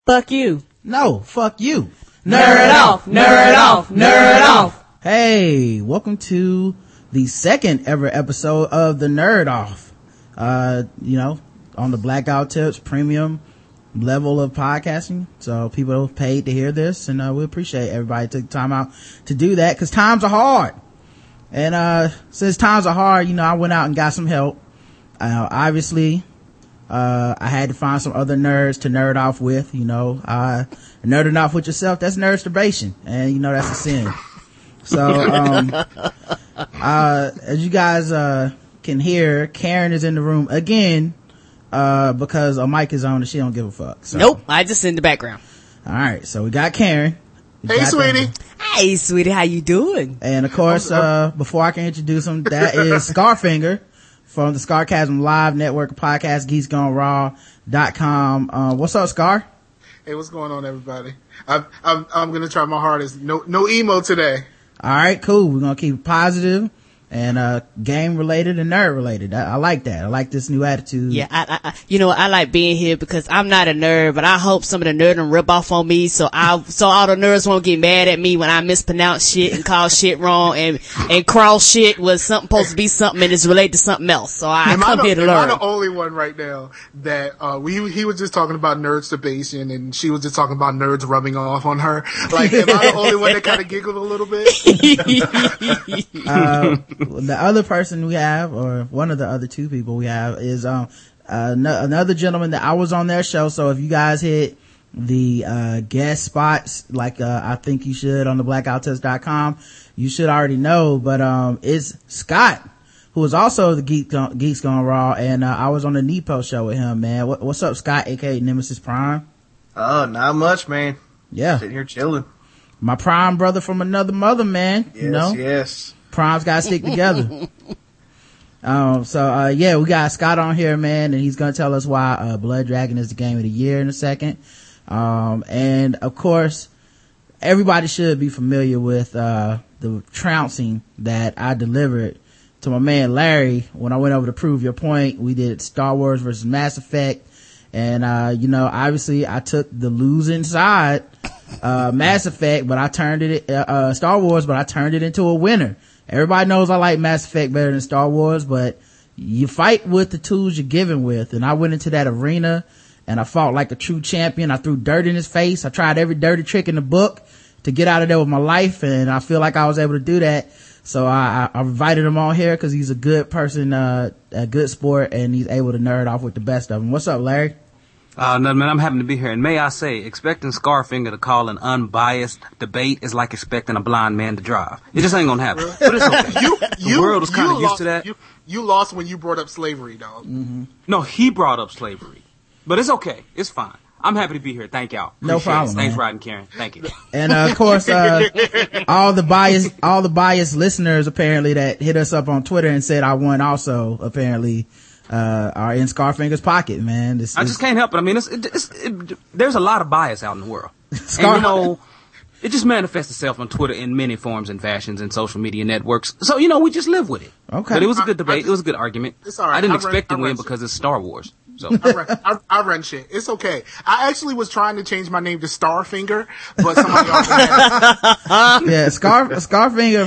Fuck you. No, fuck you. Nerd off, nerd off, nerd off. Hey, welcome to the second ever episode of the Nerd Off. On the Blackout Tips premium level of podcasting. So people paid to hear this, and we appreciate everybody took time out to do that, because times are hard. And since times are hard, I went out and got some help. Obviously, I had to find some other nerds to nerd off with. Nerding off with yourself, that's nerdsturbation, and that's a sin. So as you guys can hear, Karen is in the room again, because a mic is on and she don't give a fuck. So. Nope, I just in the background. All right, so we got Karen. Hey, sweetie. Hey, sweetie, how you doing? And of course, before I can introduce him, that is Scarfinger from the Scarcasm Live Network of Podcast, geeksgoneraw.com. What's up, Scar? Hey, what's going on, everybody? I'm gonna try my hardest. No emo today. All right, cool. We're gonna keep it positive and game related and nerd related. I like that. I like this new attitude. Yeah, I like being here because I'm not a nerd, but I hope some of the nerd rip off on me, so all the nerds won't get mad at me when I mispronounce shit and call shit wrong and cross shit was something supposed to be something and it's related to something else. So I come here to learn. Am I the only one right now that he was just talking about nerdsturbation and she was just talking about nerds rubbing off on her? Like, am I the only one that kind of giggled a little bit? The other person we have, or one of the other two people we have, is another gentleman that I was on their show. So if you guys hit the guest spots like I think you should on the blackouttips.com, you should already know, but it's Scott, who is also the Geeks Gone Raw, and I was on the Nepo show with him, man. What's up, Scott, aka Nemesis Prime? Oh, not much, man. Yeah, sitting here chilling. My Prime brother from another mother, man. Yes. Primes gotta stick together. We got Scott on here, man, and he's gonna tell us why Blood Dragon is the game of the year in a second. And of course, everybody should be familiar with the trouncing that I delivered to my man Larry when I went over to Prove Your Point. We did Star Wars versus Mass Effect, and obviously I took the losing side, Mass Effect, but I turned it Star Wars, but I turned it into a winner. Everybody knows I like Mass Effect better than Star Wars, but you fight with the tools you're given with. And I went into that arena and I fought like a true champion. I threw dirt in his face. I tried every dirty trick in the book to get out of there with my life, and I feel like I was able to do that. So I invited him on here because he's a good person, a good sport, and he's able to nerd off with the best of them. What's up, Larry? No, man, I'm happy to be here. And may I say, expecting Scarfinger to call an unbiased debate is like expecting a blind man to drive. It just ain't gonna happen. But it's okay. The world is kind of used to that. You lost when you brought up slavery, dog. Mm-hmm. No, he brought up slavery. But it's okay. It's fine. I'm happy to be here. Thank y'all. No problem. Thanks, Rod and Karen. Thank you. And of course, all the biased listeners apparently that hit us up on Twitter and said I won also apparently are in Scarfinger's pocket, man. I just can't help it. I mean, there's a lot of bias out in the world. And, it just manifests itself on Twitter in many forms and fashions and social media networks. So, we just live with it. Okay. But it was a good debate. It was a good argument. It's all right. I didn't expect to win because it's Star Wars. So I run shit. It's okay. I actually was trying to change my name to Starfinger, but somebody else had Yeah, Scarfinger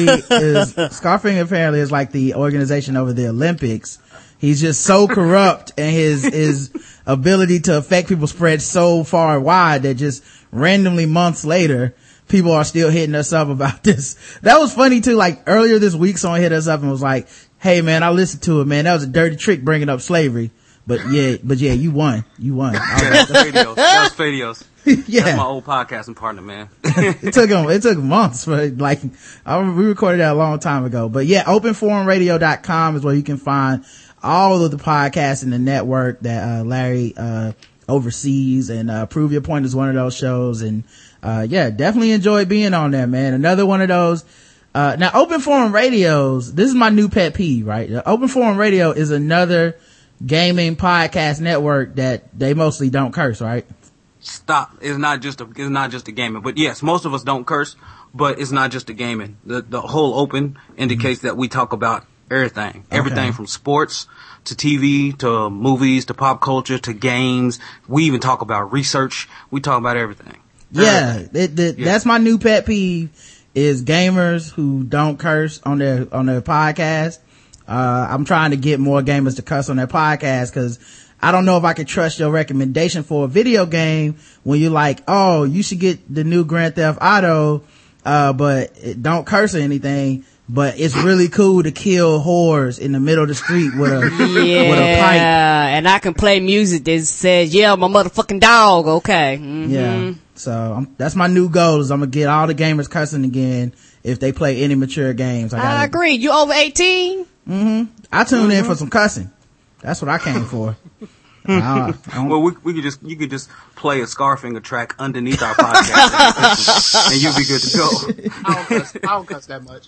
apparently is like the organization over the Olympics. He's just so corrupt, and his ability to affect people spreads so far and wide that just randomly months later, people are still hitting us up about this. That was funny too. Like earlier this week, someone hit us up and was like, "Hey man, I listened to it, man. That was a dirty trick bringing up slavery." But yeah, you won. You won. That was Fadios. Yeah. That's my old podcasting partner, man. It took months, but we recorded that a long time ago. But yeah, openforumradio.com is where you can find all of the podcasts in the network that Larry oversees, and Prove Your Point is one of those shows, and definitely enjoyed being on there, man. Another one of those. Now Open Forum Radios, this is my new pet peeve, right? Open Forum Radio is another gaming podcast network that they mostly don't curse, right? Stop. It's not just a gaming, but yes, most of us don't curse, but it's not just a gaming. The whole open indicates that we talk about Everything. Everything from sports to TV to movies to pop culture to games. We even talk about research. We talk about everything. Yeah. That's my new pet peeve is gamers who don't curse on their podcast. I'm trying to get more gamers to cuss on their podcast because I don't know if I can trust your recommendation for a video game when you're like, oh, you should get the new Grand Theft Auto, but don't curse or anything. But it's really cool to kill whores in the middle of the street with a pipe. And I can play music that says, yeah, my motherfucking dog. Okay. Mm-hmm. Yeah. So that's my new goal is I'm gonna get all the gamers cussing again if they play any mature games. I agree. You over 18? Mm-hmm. I tuned in for some cussing. That's what I came for. Well, you could just play a Scarfinger track underneath our podcast, and you'll be good to go. I don't cuss that much.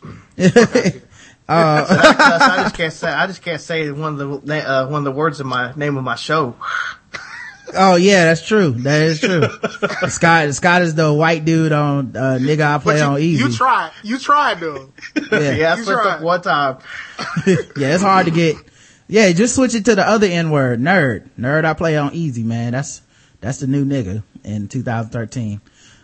I just can't say one of the words of my name of my show. Oh yeah, that's true. That is true. Scott is the white dude on Nigga I Play on Easy. You tried though. Yeah, I slipped up one time. Yeah, it's hard to get. Yeah, just switch it to the other N word, nerd. Nerd I Play on Easy, man. That's the new nigga in 2013.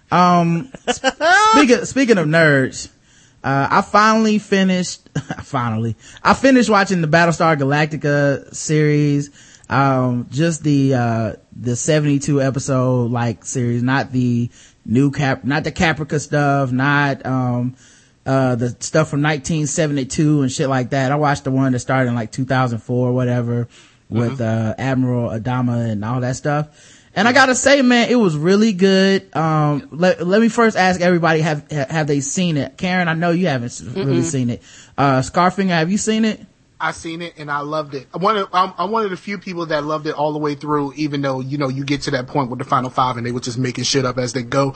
Speaking of nerds, I finished watching the Battlestar Galactica series. Just the 72 episode series, not the not the Caprica stuff, not the stuff from 1972 and shit like that. I watched the one that started in 2004 or whatever with Admiral Adama and all that stuff. And I gotta say, man, it was really good. Let me first ask everybody, have they seen it? Karen, I know you haven't really seen it. Scarfinger, have you seen it? I seen it and I loved it. I'm one of the few people that loved it all the way through, even though, you get to that point with the final five and they were just making shit up as they go.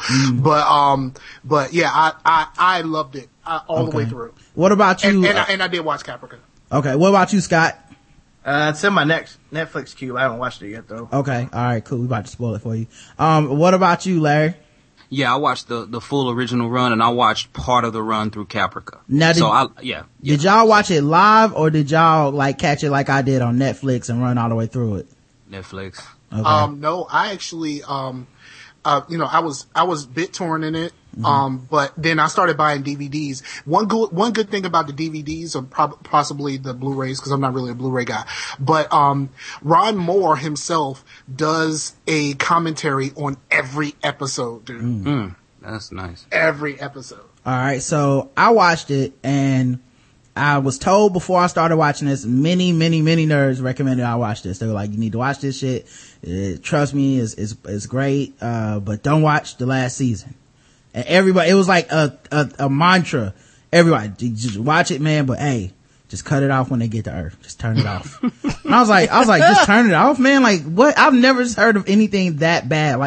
But yeah, I loved it all the way through. What about you? And I did watch Caprica. Okay. What about you, Scott? It's in my next Netflix queue. I haven't watched it yet though. Okay. All right. Cool. We about to spoil it for you. What about you, Larry? Yeah, I watched the full original run, and I watched part of the run through Caprica. Now, did y'all watch it live, or did y'all catch it like I did on Netflix and run all the way through it? Netflix. Okay. No, I actually, I was BitTorrent in it. But then I started buying DVDs. One good thing about the DVDs, or possibly the Blu-rays, because I'm not really a Blu-ray guy, but Ron Moore himself does a commentary on every episode, dude. That's nice. Every episode. All right, so I watched it, and I was told before I started watching this, many nerds recommended I watch this. They were like, you need to watch this shit. Trust me, it's great, but don't watch the last season. And everybody, it was like a mantra. Everybody, just watch it, man, but hey, just cut it off when they get to Earth. Just turn it off. And I was like, just turn it off, man. Like, what? I've never heard of anything that bad.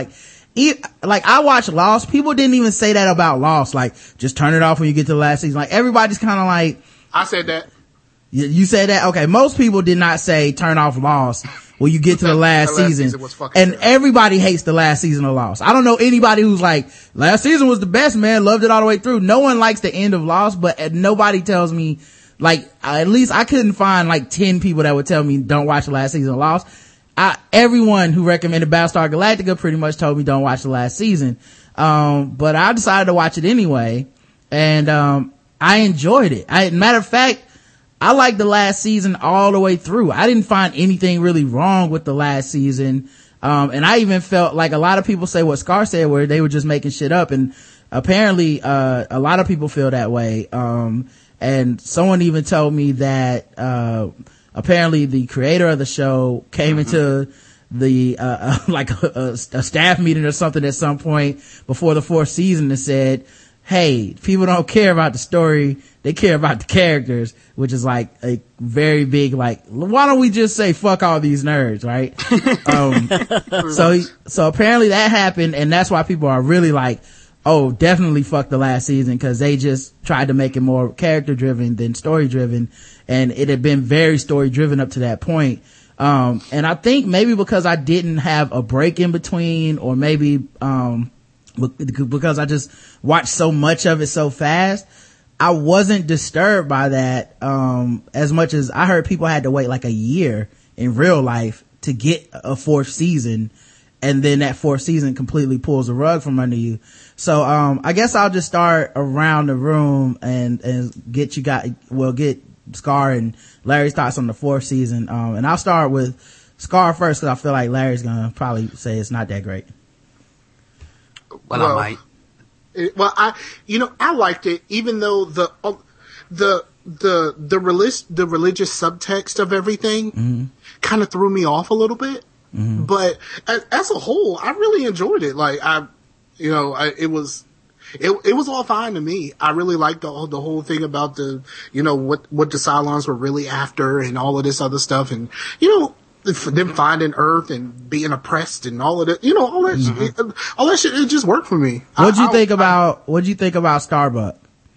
I watched Lost. People didn't even say that about Lost. Like, just turn it off when you get to the last season. Like, everybody's kind of like. I said that. You said that? Okay. Most people did not say turn off Lost when you get to the last season. And everybody hates the last season of Lost. I don't know anybody who's like, last season was the best, man. Loved it all the way through. No one likes the end of Lost, but nobody tells me, at least I couldn't find 10 people that would tell me don't watch the last season of Lost. Everyone who recommended Battlestar Galactica pretty much told me don't watch the last season. But I decided to watch it anyway. And, I enjoyed it. Matter of fact, I liked the last season all the way through. I didn't find anything really wrong with the last season. And I even felt like a lot of people say what Scar said, where they were just making shit up. And apparently, a lot of people feel that way. And someone even told me that, apparently the creator of the show came into the, a staff meeting or something at some point before the fourth season and said, hey, people don't care about the story, they care about the characters, which is a very big, why don't we just say fuck all these nerds, right? So apparently that happened, and that's why people are really oh, definitely fuck the last season, because they just tried to make it more character driven than story driven, and it had been very story driven up to that point. And I think maybe because I didn't have a break in between, or maybe because I just watched so much of it so fast, I wasn't disturbed by that, as much as I heard people had to wait like a year in real life to get a fourth season, and then that fourth season completely pulls the rug from under you. So, I guess I'll just start around the room and get Scar and Larry's thoughts on the fourth season. And I'll start with Scar first, cause I feel like Larry's gonna probably say it's not that great. Well, I might. I liked it, even though the religious subtext of everything kind of threw me off a little bit. Mm-hmm. But as a whole, I really enjoyed it. Like it was all fine to me. I really liked the whole thing about the, what the Cylons were really after and all of this other stuff, and them finding Earth and being oppressed and all of that, all that shit, it just worked for me. What'd you think about Starbuck?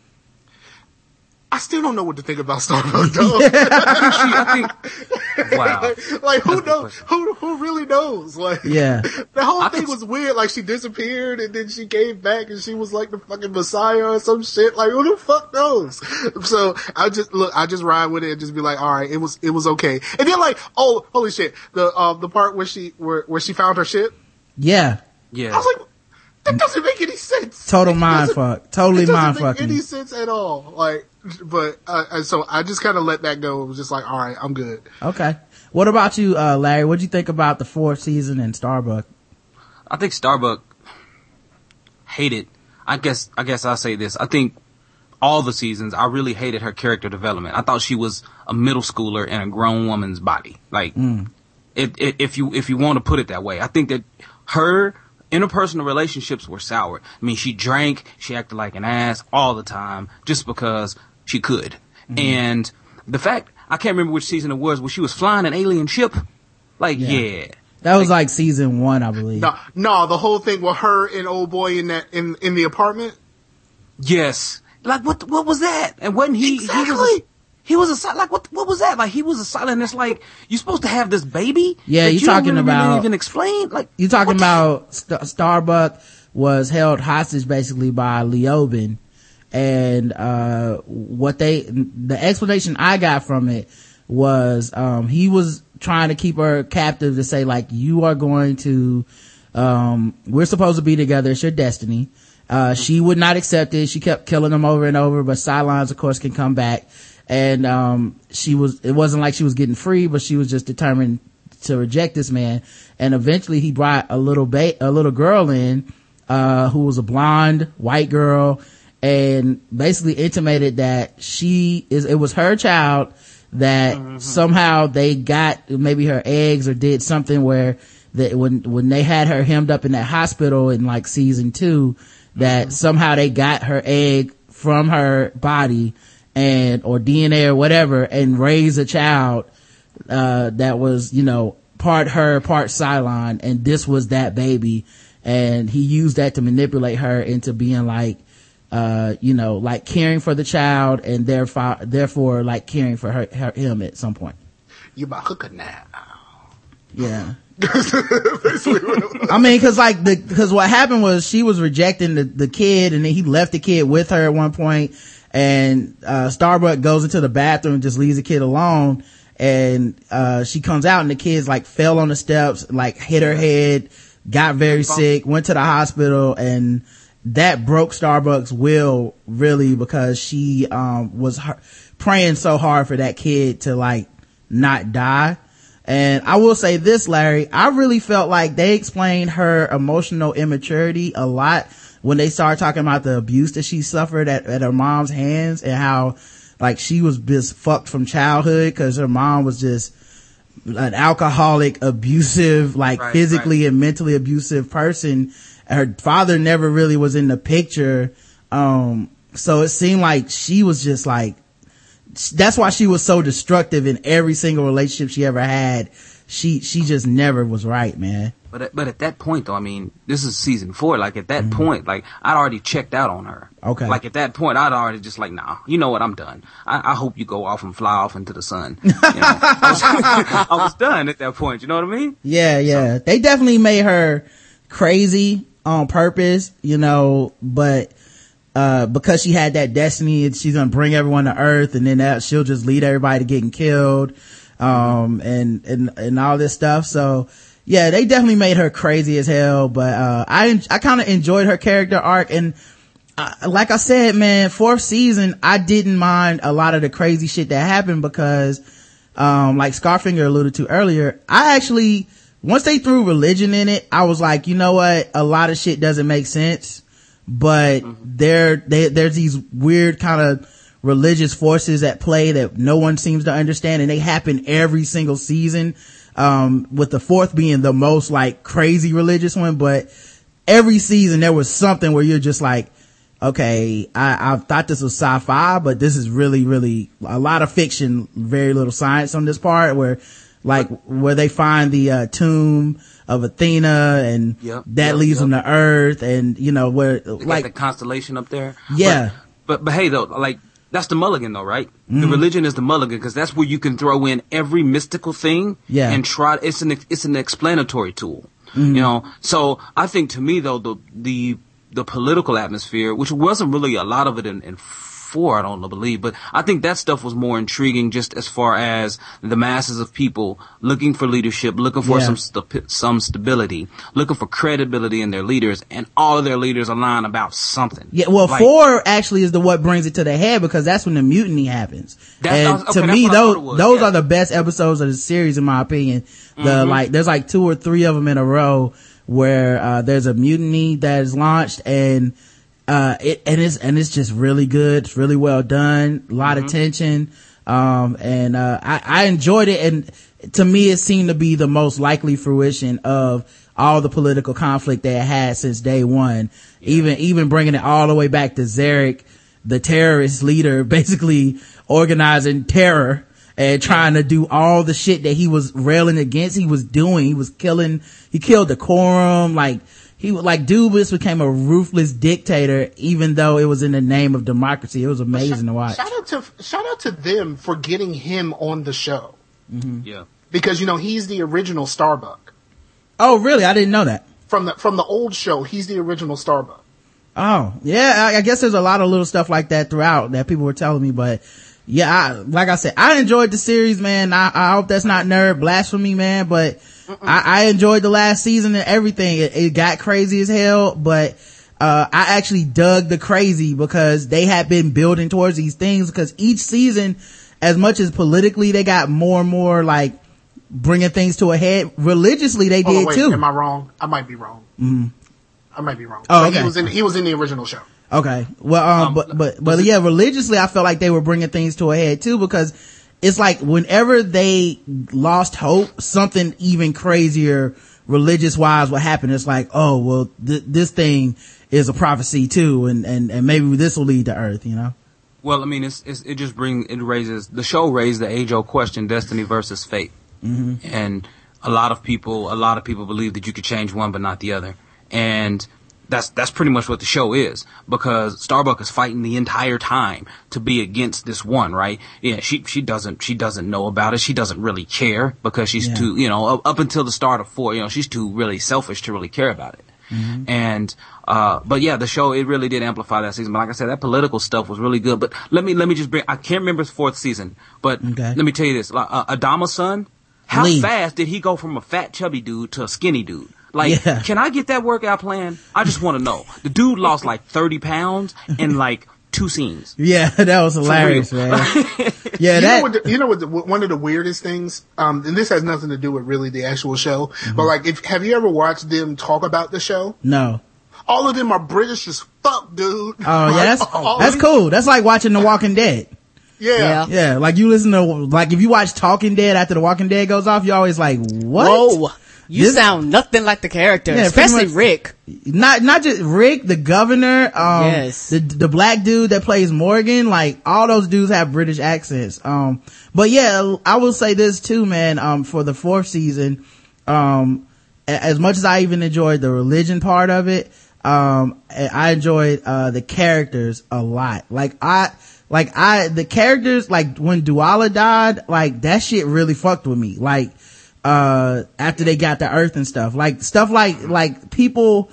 I still don't know what to think about Starbuck, though. I think, wow. Like, who knows? Who really knows? Like, yeah. The whole thing was weird. Like, she disappeared and then she came back and she was like the fucking Messiah or some shit. Like, who the fuck knows? So I just ride with it and just be like, all right, it was okay. And then like, oh, holy shit, the part where she found her ship. Yeah. Yeah. I was like, that doesn't make any sense. Total mind fuck. Totally mind fucking. It doesn't make any sense at all. Like, but so I just kind of let that go. It was just like, all right, I'm good. Okay. What about you, Larry? What'd you think about the fourth season and Starbuck? I think Starbuck hated. I guess I'll say this. I think all the seasons, I really hated her character development. I thought she was a middle schooler in a grown woman's body. Like, if you want to put it that way, I think that her interpersonal relationships were sour. I mean, she drank, she acted like an ass all the time just because she could. Mm-hmm. And the fact, I can't remember which season it was, where she was flying an alien ship. Like, yeah. That was like season 1, I believe. No, the whole thing with her and old boy in the apartment. Yes. Like, what was that? And wasn't he, exactly. He was a, like, what was that? Like, he was a silent, it's like, you're supposed to have this baby? Yeah, you're talking about, really even explain? Like, you're talking about Starbuck was held hostage basically by Leoben. And, the explanation I got from it was, he was trying to keep her captive to say like, you are going to, we're supposed to be together. It's your destiny. She would not accept it. She kept killing them over and over, but Cylons of course can come back. And, it wasn't like she was getting free, but she was just determined to reject this man. And eventually he brought a little girl in, who was a blonde white girl, and basically intimated that it was her child, that somehow they got maybe her eggs or did something where that when they had her hemmed up in that hospital in like season 2, that somehow they got her egg from her body or DNA or whatever, and raised a child, that was, part her, part Cylon, and this was that baby. And he used that to manipulate her into being like, like caring for the child, and therefore like caring for him at some point. You my hooker now. Yeah. I mean, cause what happened was she was rejecting the kid, and then he left the kid with her at one point, and Starbuck goes into the bathroom and just leaves the kid alone, and she comes out and the kid's like fell on the steps, like hit her head, got very sick, went to the hospital, and that broke Starbuck's will really, because she was praying so hard for that kid to like not die. And I will say this, Larry, I really felt like they explained her emotional immaturity a lot when they started talking about the abuse that she suffered at her mom's hands, and how like she was just fucked from childhood because her mom was just an alcoholic, abusive, like physically and mentally abusive person. Her father never really was in the picture. So it seemed like she was just like, that's why she was so destructive in every single relationship she ever had. She just never was right, man. But at that point though, I mean, this is season 4. Like at that point, like I'd already checked out on her. Okay. Like at that point, I'd already just like, nah, you know what? I'm done. I hope you go off and fly off into the sun. I was done at that point. You know what I mean? Yeah. So. They definitely made her crazy on purpose, but because she had that destiny, and she's gonna bring everyone to Earth, and then she'll just lead everybody to getting killed, and all this stuff. So yeah, they definitely made her crazy as hell, but I kind of enjoyed her character arc, and like I said, man, 4th season, I didn't mind a lot of the crazy shit that happened because like Scarfinger alluded to earlier, I actually, once they threw religion in it, I was like, you know what, a lot of shit doesn't make sense, but there's these weird kind of religious forces at play that no one seems to understand, and they happen every single season, with the 4th being the most like crazy religious one. But every season there was something where you're just like, okay, I thought this was sci-fi, but this is really, really a lot of fiction, very little science on this part, where they find the tomb of Athena, and that leads them to Earth, and where they got the constellation up there. Yeah. But hey though, like, that's the mulligan though, right? The religion is the mulligan, because that's where you can throw in every mystical thing and try. It's an explanatory tool, So I think, to me though, the political atmosphere, which wasn't really a lot of it in 4, I don't believe, but I think that stuff was more intriguing, just as far as the masses of people looking for leadership, looking for some stability, looking for credibility in their leaders, and all of their leaders align about something. Yeah, well, 4 actually is what brings it to the head, because that's when the mutiny happens. To me, those are the best episodes of the series, in my opinion. There's like 2 or 3 of them in a row where there's a mutiny that is launched, and it's just really good. It's really well done. A lot of tension. I enjoyed it. And to me, it seemed to be the most likely fruition of all the political conflict they had since day one. Yeah. Even bringing it all the way back to Zarek, the terrorist leader, basically organizing terror and trying to do all the shit that he was railing against. He was doing. He killed decorum. Dude just became a ruthless dictator, even though it was in the name of democracy. It was amazing to watch. Shout out to them for getting him on the show. Mm-hmm. Yeah. Because, he's the original Starbuck. Oh, really? I didn't know that. From the old show, he's the original Starbuck. Oh, yeah. I guess there's a lot of little stuff like that throughout that people were telling me, but yeah, like I said, I enjoyed the series, man. I hope that's not nerd blasphemy, man, but I enjoyed the last season and everything. It got crazy as hell, but I actually dug the crazy because they had been building towards these things, because each season, as much as politically they got more and more like bringing things to a head, religiously they did too. Am I wrong? I might be wrong. Mm-hmm. I might be wrong. Oh, okay. He was in the original show. Okay. Well, but yeah, religiously I felt like they were bringing things to a head too, because it's like whenever they lost hope, something even crazier religious wise would happen. It's like, oh, well, this thing is a prophecy too, and maybe this will lead to Earth, Well, I mean, the show raised the age-old question, destiny versus fate. Mm-hmm. And a lot of people believe that you could change one but not the other. And that's pretty much what the show is, because Starbuck is fighting the entire time to be against this one, right? Yeah, she doesn't know about it. She doesn't really care, because she's too, up until the start of 4, she's too really selfish to really care about it. Mm-hmm. And, but yeah, the show, it really did amplify that season. But like I said, that political stuff was really good. But let me just I can't remember his 4th season, but let me tell you this, Adama's son, how fast did he go from a fat chubby dude to a skinny dude? Can I get that workout plan? I just want to know. The dude lost like 30 pounds in like 2 scenes. Yeah, that was hilarious, man. Yeah, one of the weirdest things, and this has nothing to do with really the actual show, but have you ever watched them talk about the show? No. All of them are British as fuck, dude. Oh, yeah, that's cool. That's like watching The Walking Dead. Yeah. Yeah, like you listen to, like if you watch Talking Dead after The Walking Dead goes off, you're always like, what? Whoa. You sound nothing like the character, especially Rick. Not just Rick, the governor, yes. the black dude that plays Morgan, like all those dudes have British accents. But yeah, I will say this too, man, for the 4th season, as much as I even enjoyed the religion part of it, I enjoyed, the characters a lot. The characters, like when Duala died, like that shit really fucked with me. Like, after they got to Earth and stuff like people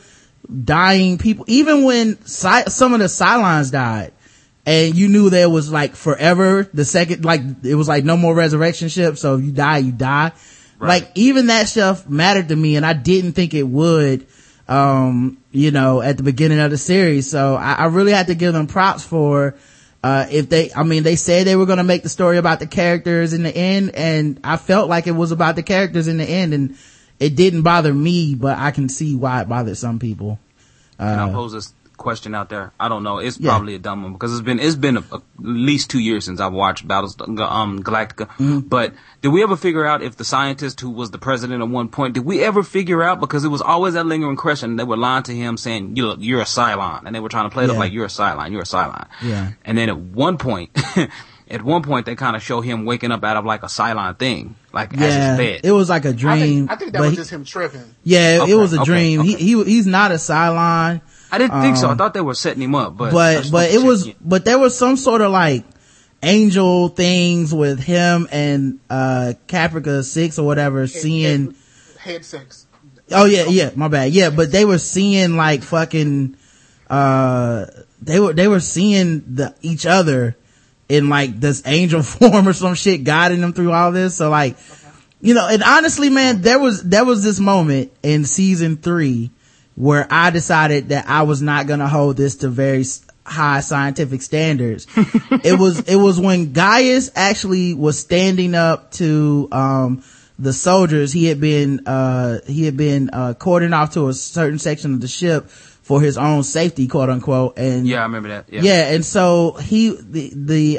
dying people, even when some of the Cylons died and you knew there was like forever, the second, like it was like no more resurrection ship, so if you die, you die. Right. Like even that stuff mattered to me, and I didn't think it would, you know, at the beginning of the series. So I really had to give them props for, they said they were going to make the story about the characters in the end, and I felt like it was about the characters in the end, and it didn't bother me, but I can see why it bothered some people. And I'll pose this question out there. I don't know. It's probably a dumb one because it's been at least 2 years since I've watched Galactica. Mm-hmm. But did we ever figure out if the scientist who was the president at one point, did we ever figure out, because it was always that lingering question, they were lying to him saying, you're a Cylon, and they were trying to play it up like, you're a Cylon. Yeah. And then at one point, they kind of show him waking up out of like a Cylon thing, like as his bed. It was like a dream. I think that was just him tripping. Yeah, it was a dream. Okay. He's not a Cylon. I didn't think so. I thought they were setting him up, but there was some sort of like angel things with him and Caprica 6 or whatever seeing Head 6. Oh yeah, my bad. Yeah, but they were seeing like fucking they were seeing each other in like this angel form or some shit, guiding them through all this. So like, you know, and honestly, man, there was this moment in season 3 where I decided that I was not going to hold this to very high scientific standards. It was when Gaius actually was standing up to the soldiers. He had been cordoned off to a certain section of the ship for his own safety, quote unquote. And yeah, I remember that. Yeah, and so the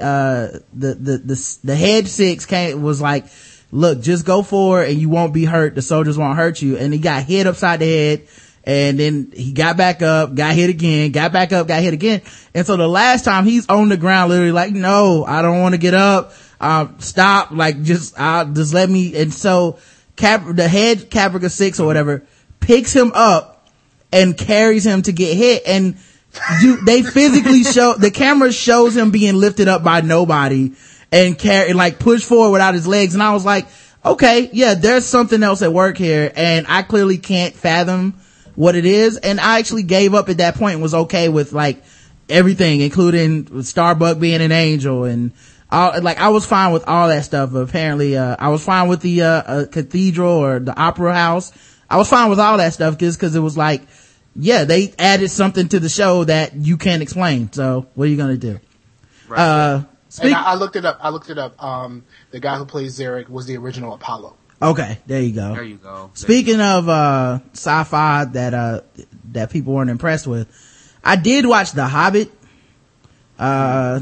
head 6 was like, look, just go forward and you won't be hurt. The soldiers won't hurt you. And he got hit upside the head. And then he got back up, got hit again, got back up, got hit again. And so the last time he's on the ground, literally like, no, I don't want to get up. Stop. Like, just let me. And so the head Caprica 6 or whatever picks him up and carries him to get hit. And they physically the camera shows him being lifted up by nobody and push forward without his legs. And I was like, okay, yeah, there's something else at work here. And I clearly can't fathom what it is. And I actually gave up at that point and was okay with like everything, including Starbuck being an angel and all. Like I was fine with all that stuff. But apparently, I was fine with the cathedral or the opera house. I was fine with all that stuff because it was like, yeah, they added something to the show that you can't explain. So what are you gonna do? Right. And I looked it up. The guy who plays Zarek was the original Apollo. Okay, there you go. Speaking of sci-fi that people weren't impressed with, I did watch The Hobbit, the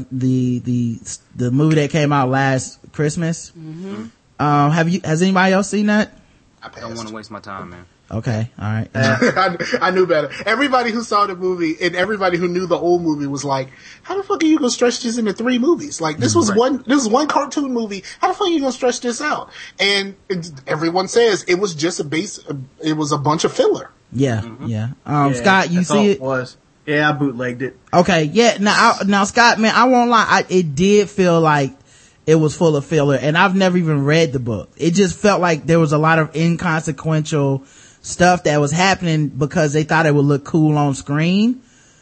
movie that came out last Christmas. Mm-hmm. Has anybody else seen that? I don't want to waste my time, man. Okay, all right. I knew better. Everybody who saw the movie and everybody who knew the old movie was like, how the fuck are you gonna stretch this into 3 movies? Like, this was one cartoon movie. How the fuck are you gonna stretch this out? And everyone says it was just it was a bunch of filler. Yeah, yeah. Scott, you see it? Yeah, I bootlegged it. Okay, yeah. Now, Scott, man, I won't lie. It did feel like it was full of filler, and I've never even read the book. It just felt like there was a lot of inconsequential stuff that was happening because they thought it would look cool on screen.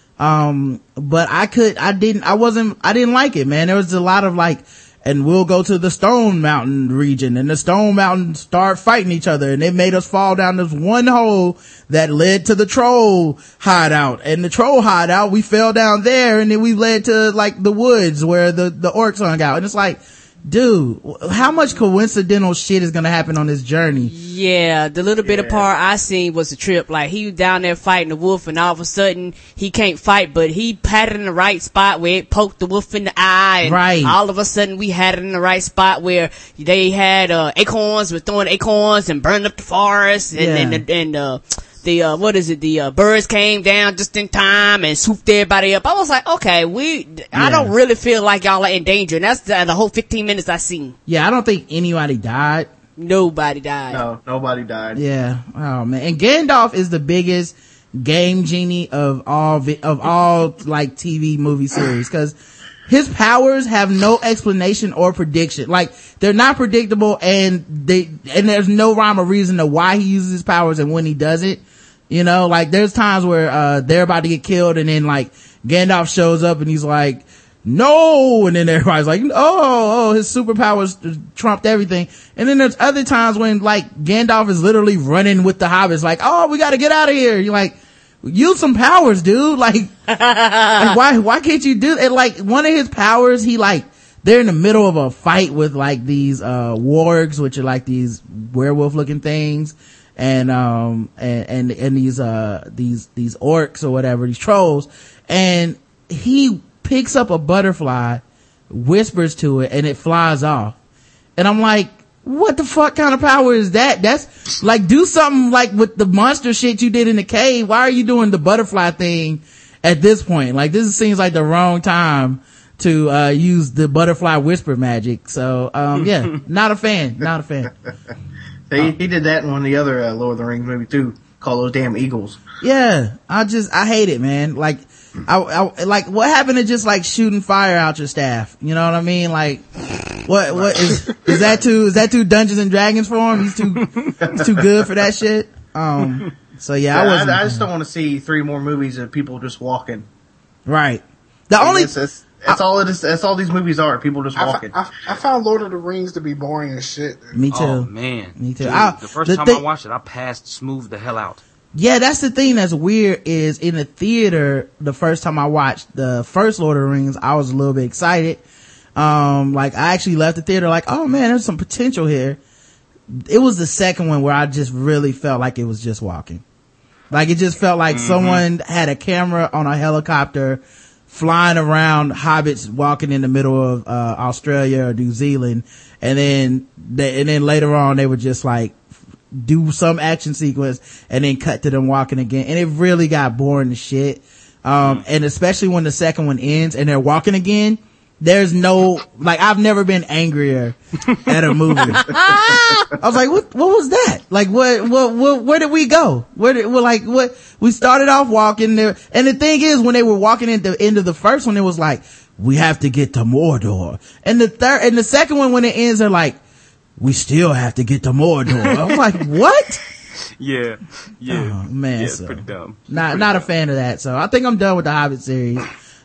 But I didn't like it, man. There was a lot of like, and we'll go to the Stone Mountain region, and the Stone Mountain start fighting each other, and it made us fall down this one hole that led to the troll hideout, and the troll hideout, we fell down there, and then we led to like the woods where the orcs hung out. And it's like, dude, how much coincidental shit is gonna happen on this journey? Yeah, the little bit of part I seen was a trip. Like, he was down there fighting the wolf, and all of a sudden, he can't fight, but he patted in the right spot where it poked the wolf in the eye. And right. All of a sudden, we had it in the right spot where they had acorns, were throwing acorns and burning up the forest, the birds came down just in time and swooped everybody up. I was like, okay, I don't really feel like y'all are in danger. And that's the whole 15 minutes I seen. Yeah, I don't think anybody died. Nobody died. No, nobody died. Yeah. Oh man. And Gandalf is the biggest game genie of all like TV movie series, because his powers have no explanation or prediction. Like, they're not predictable, and there's no rhyme or reason to why he uses his powers and when he does it. You know, like there's times where, they're about to get killed and then like Gandalf shows up and he's like, no, and then everybody's like, oh, his superpowers trumped everything. And then there's other times when like Gandalf is literally running with the hobbits like, oh, we gotta get out of here. You're like, use some powers, dude. Like, why can't you do it? Like one of his powers, they're in the middle of a fight with like these, wargs, which are like these werewolf looking things. And these orcs or whatever, these trolls. And he picks up a butterfly, whispers to it, and it flies off. And I'm like, what the fuck kind of power is that? That's like, do something like with the monster shit you did in the cave. Why are you doing the butterfly thing at this point? Like, this seems like the wrong time to use the butterfly whisper magic. So yeah, not a fan. He did that in one of the other Lord of the Rings movie too, called those damn eagles. Yeah, I hate it, man. Like, I like, what happened to just like shooting fire out your staff? You know what I mean? Like, what is that too Dungeons and Dragons for him? He's too good for that shit. So yeah, I just don't want to see 3 more movies of people just walking. Right. That's all it is. That's all these movies are. People just walking. I found Lord of the Rings to be boring as shit. Me too. Oh man. Me too. Dude, the first time I watched it, I passed smooth the hell out. Yeah, that's the thing that's weird is in the theater, the first time I watched the first Lord of the Rings, I was a little bit excited. Like I actually left the theater like, oh man, there's some potential here. It was the second one where I just really felt like it was just walking. Like it just felt like someone had a camera on a helicopter flying around hobbits walking in the middle of, Australia or New Zealand. And then later on they would just like, do some action sequence and then cut to them walking again, and it really got boring as shit. And especially when the second one ends and they're walking again, there's no, like, I've never been angrier at a movie. I was like, what was that? Like, where did we go? We started off walking there, and the thing is, when they were walking at the end of the first one, it was like, we have to get to Mordor. And the second one, when it ends, they're like, we still have to get to Mordor. I'm like, what? Yeah. Oh, man. Yeah, so, it's pretty dumb. Not a fan of that. So I think I'm done with the Hobbit series.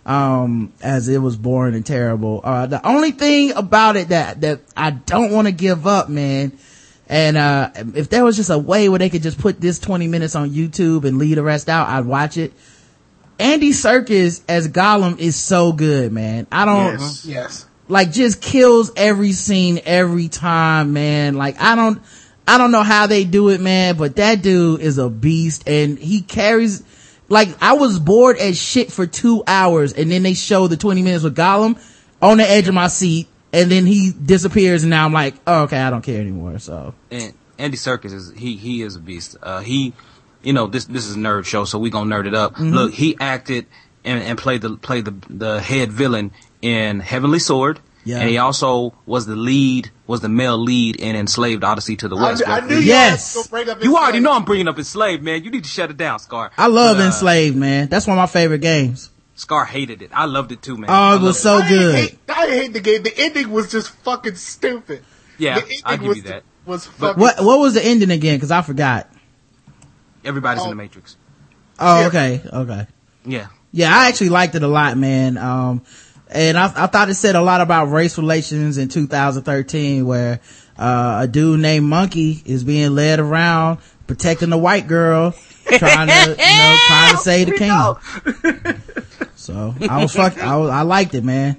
As it was boring and terrible. The only thing about it that I don't want to give up, man. And, if there was just a way where they could just put this 20 minutes on YouTube and leave the rest out, I'd watch it. Andy Serkis as Gollum is so good, man. Yes. Like, just kills every scene every time, man. Like, I don't know how they do it, man, but that dude is a beast, and he carries, like, I was bored as shit for 2 hours, and then they show the 20 minutes with Gollum on the edge of my seat, and then he disappears, and now I'm like, oh, okay, I don't care anymore, so. And Andy Serkis he is a beast. This is a nerd show, so we gonna nerd it up. Mm-hmm. Look, he acted and played the head villain in Heavenly Sword. Yeah. And he also was the male lead in Enslaved Odyssey to the West. I knew yes. You already know I'm bringing up Enslaved, man. You need to shut it down, Scar. I love Enslaved, man. That's one of my favorite games. Scar hated it. I loved it too, man. Oh, it was so good. I hate the game. The ending was just fucking stupid. Yeah, I'll give you that. What was the ending again? Cause I forgot. Everybody's in the Matrix. Oh, yeah. Okay. Yeah. Yeah, I actually liked it a lot, man. And I thought it said a lot about race relations in 2013, where, a dude named Monkey is being led around protecting the white girl, trying to save the king. So I liked it, man,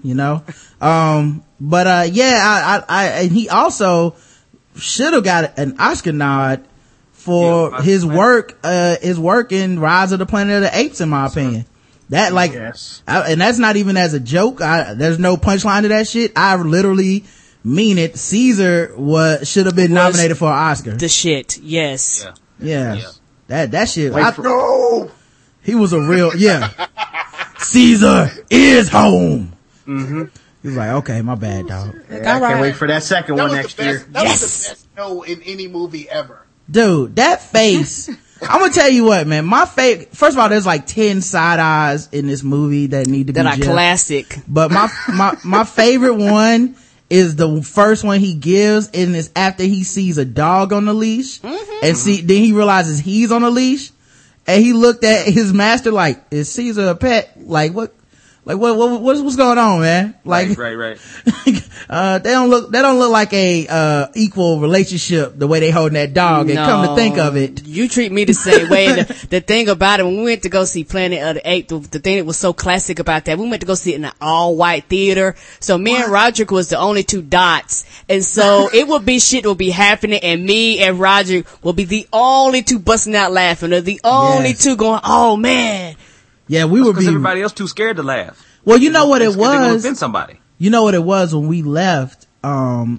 and he also should have got an Oscar nod for his work in Rise of the Planet of the Apes, in my opinion. That, like, yes. And that's not even as a joke. There's no punchline to that shit. I literally mean it. Caesar should have been nominated for an Oscar. The shit, yes. Yeah. That shit. No! He was a real, Caesar is home. Mm-hmm. He was like, okay, my bad, dog. Yeah, I can't wait for that second one next year. That was the best no in any movie ever. Dude, that face. I'm gonna tell you what, man. My favorite. First of all, there's like 10 side eyes in this movie that need to be that are classic. But my favorite one is the first one he gives, and it's after he sees a dog on the leash, and then he realizes he's on a leash, and he looked at his master like, is Caesar a pet? Like what's going on, man? Like, right. they don't look like a equal relationship the way they holding that dog. And come to think of it, you treat me the same way. And the thing about it, when we went to go see Planet of the Apes, the thing that was so classic about that, we went to go see it in an all white theater. So me and Roderick was the only two dots, and so it would be shit will be happening, and me and Roderick will be the only two busting out laughing, or the only two going, "Oh man." Yeah, we would be. Because everybody else too scared to laugh. Well, you know what it was. Offend somebody. You know what it was when we left. And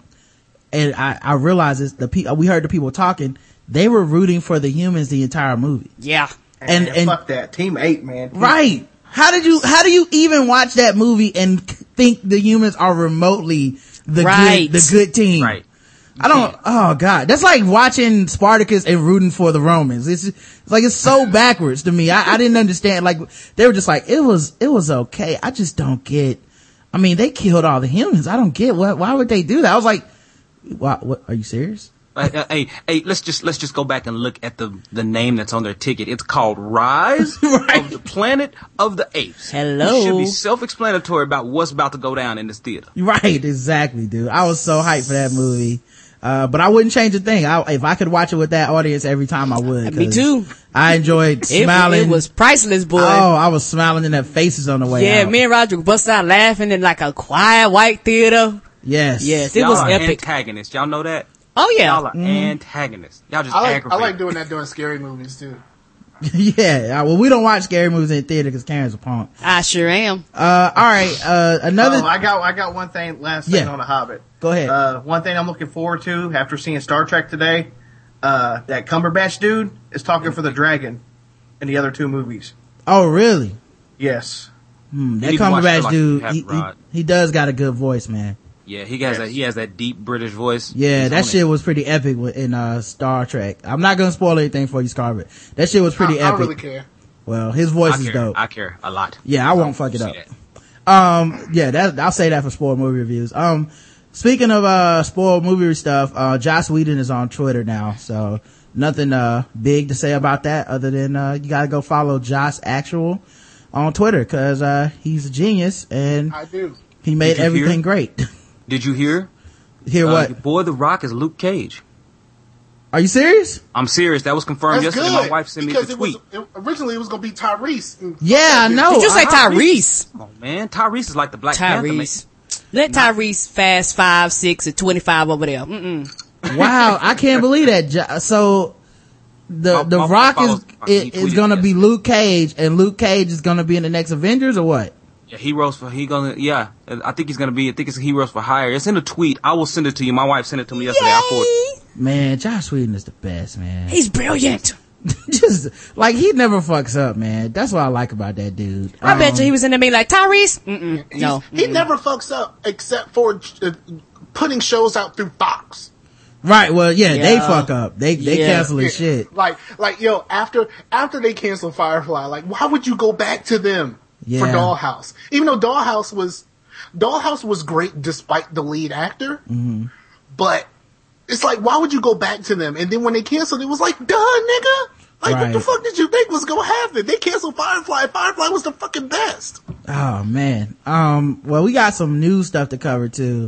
I realized this. We heard the people talking. They were rooting for the humans the entire movie. Yeah. And fuck that. Team 8, man. Right. How do you even watch that movie and think the humans are remotely the good team? Right. Oh God. That's like watching Spartacus and rooting for the Romans. It's like, it's so backwards to me. I didn't understand. Like, they were just like, it was okay. I just don't get, I mean, they killed all the humans. I don't get why would they do that? I was like, what are you serious? Hey, let's just go back and look at the name that's on their ticket. It's called Rise of the Planet of the Apes. Hello. It should be self-explanatory about what's about to go down in this theater. Right, exactly, dude. I was so hyped for that movie. But I wouldn't change a thing. If I could watch it with that audience every time, I would. Me too. I enjoyed smiling. It was priceless, boy. Oh, I was smiling in their faces on the way out. Yeah, me and Roger bust out laughing in like a quiet white theater. Yes. It y'all was are epic. Antagonists. Y'all know that? Oh yeah. Y'all are antagonists. Y'all just I aggravate. like doing that during scary movies too. Yeah. Well, we don't watch scary movies in the theater because Karen's a punk. I sure am. All right. Another. I got one thing. Last thing on The Hobbit. Go ahead. One thing I'm looking forward to after seeing Star Trek today. That Cumberbatch dude is talking for the dragon in the other two movies. Oh, really? Yes. That Cumberbatch dude, he does got a good voice, man. Yeah, he has that deep British voice. Yeah, that shit was pretty epic in Star Trek. I'm not gonna spoil anything for you, Scarlett. That shit was pretty epic. I don't really care. Well, his voice is dope. I care a lot. Yeah, I won't fuck it up. I'll say that for spoiled movie reviews. Speaking of spoiled movie stuff, Joss Whedon is on Twitter now, so nothing big to say about that other than you gotta go follow Joss Actual on Twitter because he's a genius and I do. He made everything great. Did you hear? Hear what? Boy, The Rock is Luke Cage. Are you serious? I'm serious. That was confirmed That's yesterday. good, My wife sent me the tweet. Originally, it was going to be Tyrese. Yeah, I know. Did you say Tyrese? Come on, man. Tyrese is like the Black Panther. Let Tyrese fast 5, 6, and 25 over there. Wow, I can't believe that. So the Rock is going to be Luke Cage, and Luke Cage is going to be in the next Avengers, or what? Yeah, I think he's gonna be. I think it's Heroes for Hire. It's in a tweet. I will send it to you. My wife sent it to me yesterday. I forwarded. Man, Joss Whedon is the best, man. He's brilliant. Just like he never fucks up, man. That's what I like about that dude. I bet you he was in the me like Tyrese. No, he never fucks up except for putting shows out through Fox. Right. Well, yeah. They fuck up. They cancel his shit. Like yo, after they cancel Firefly, like why would you go back to them? For Dollhouse, even though Dollhouse was great despite the lead actor, but it's like why would you go back to them? And then when they canceled, it was like, duh, nigga. Like what the fuck did you think was gonna happen? They canceled Firefly. Firefly was the fucking best. Oh man. Well, we got some new stuff to cover too.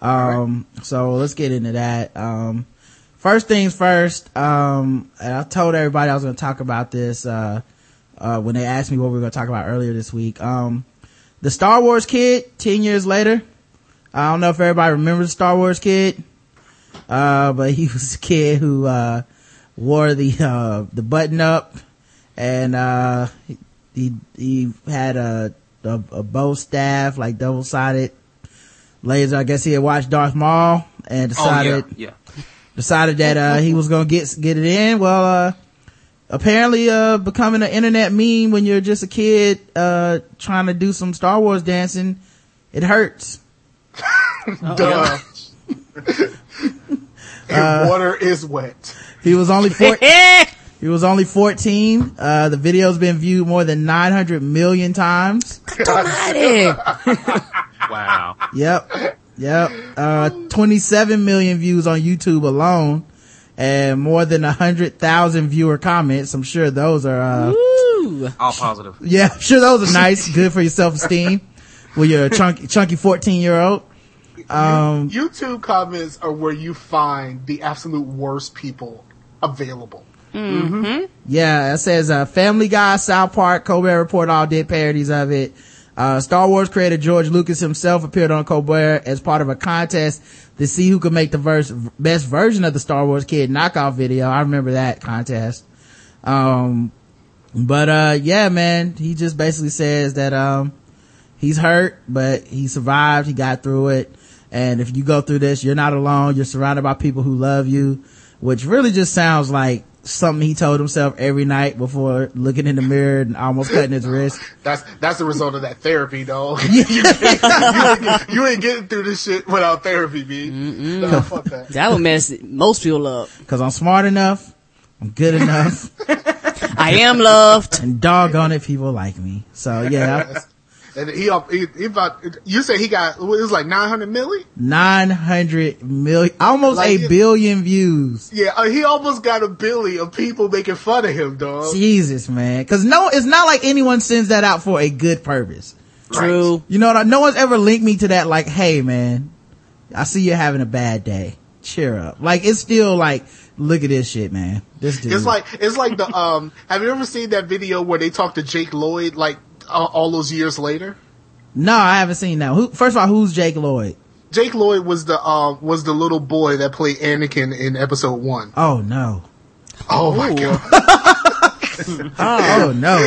So let's get into that. First things first. And I told everybody I was gonna talk about this. When they asked me what we were going to talk about earlier this week. The Star Wars kid, 10 years later. I don't know if everybody remembers the Star Wars kid. But he was a kid who, wore the button up and, he had a bow staff, like double-sided laser. I guess he had watched Darth Maul and decided that, he was going to get it in. Well, apparently becoming an internet meme when you're just a kid trying to do some Star Wars dancing, it hurts. Duh. Water is wet. He was only 14. The video's been viewed more than 900 million times. Wow. Yep. 27 million views on YouTube alone. and more than 100,000 viewer comments. I'm sure those are, all positive. yeah, I'm sure those are nice. Good for your self-esteem when you're a chunky 14-year-old. YouTube comments are where you find the absolute worst people available. Mm-hmm. Yeah, it says, Family Guy, South Park, Colbert Report all did parodies of it. Star Wars creator George Lucas himself appeared on Colbert as part of a contest to see who could make the best version of the Star Wars Kid knockoff video. I remember that contest. Yeah, man, he just basically says that, he's hurt, but he survived. He got through it. And if you go through this, you're not alone. You're surrounded by people who love you, which really just sounds like something he told himself every night before looking in the mirror and almost cutting his wrist. That's the result of that therapy, dog. You ain't getting through this shit without therapy, B. No, fuck that. That would mess most people up. Cause I'm smart enough. I'm good enough. I am loved. And doggone it, people like me. So yeah. And he about, you say he got, it was like 900 million? 900 million, almost like 1 billion views. Yeah, he almost got 1 billion of people making fun of him, dog. Jesus, man. Cause it's not like anyone sends that out for a good purpose. True. Right. You know what? No one's ever linked me to that like, hey man, I see you're having a bad day. Cheer up. Like, it's still like, look at this shit, man. This dude. It's like the, have you ever seen that video where they talk to Jake Lloyd, like, all those years later? No, I haven't seen that. First of all, who's Jake Lloyd? Jake Lloyd was the little boy that played Anakin in episode 1. Oh no. Oh my god. Oh no.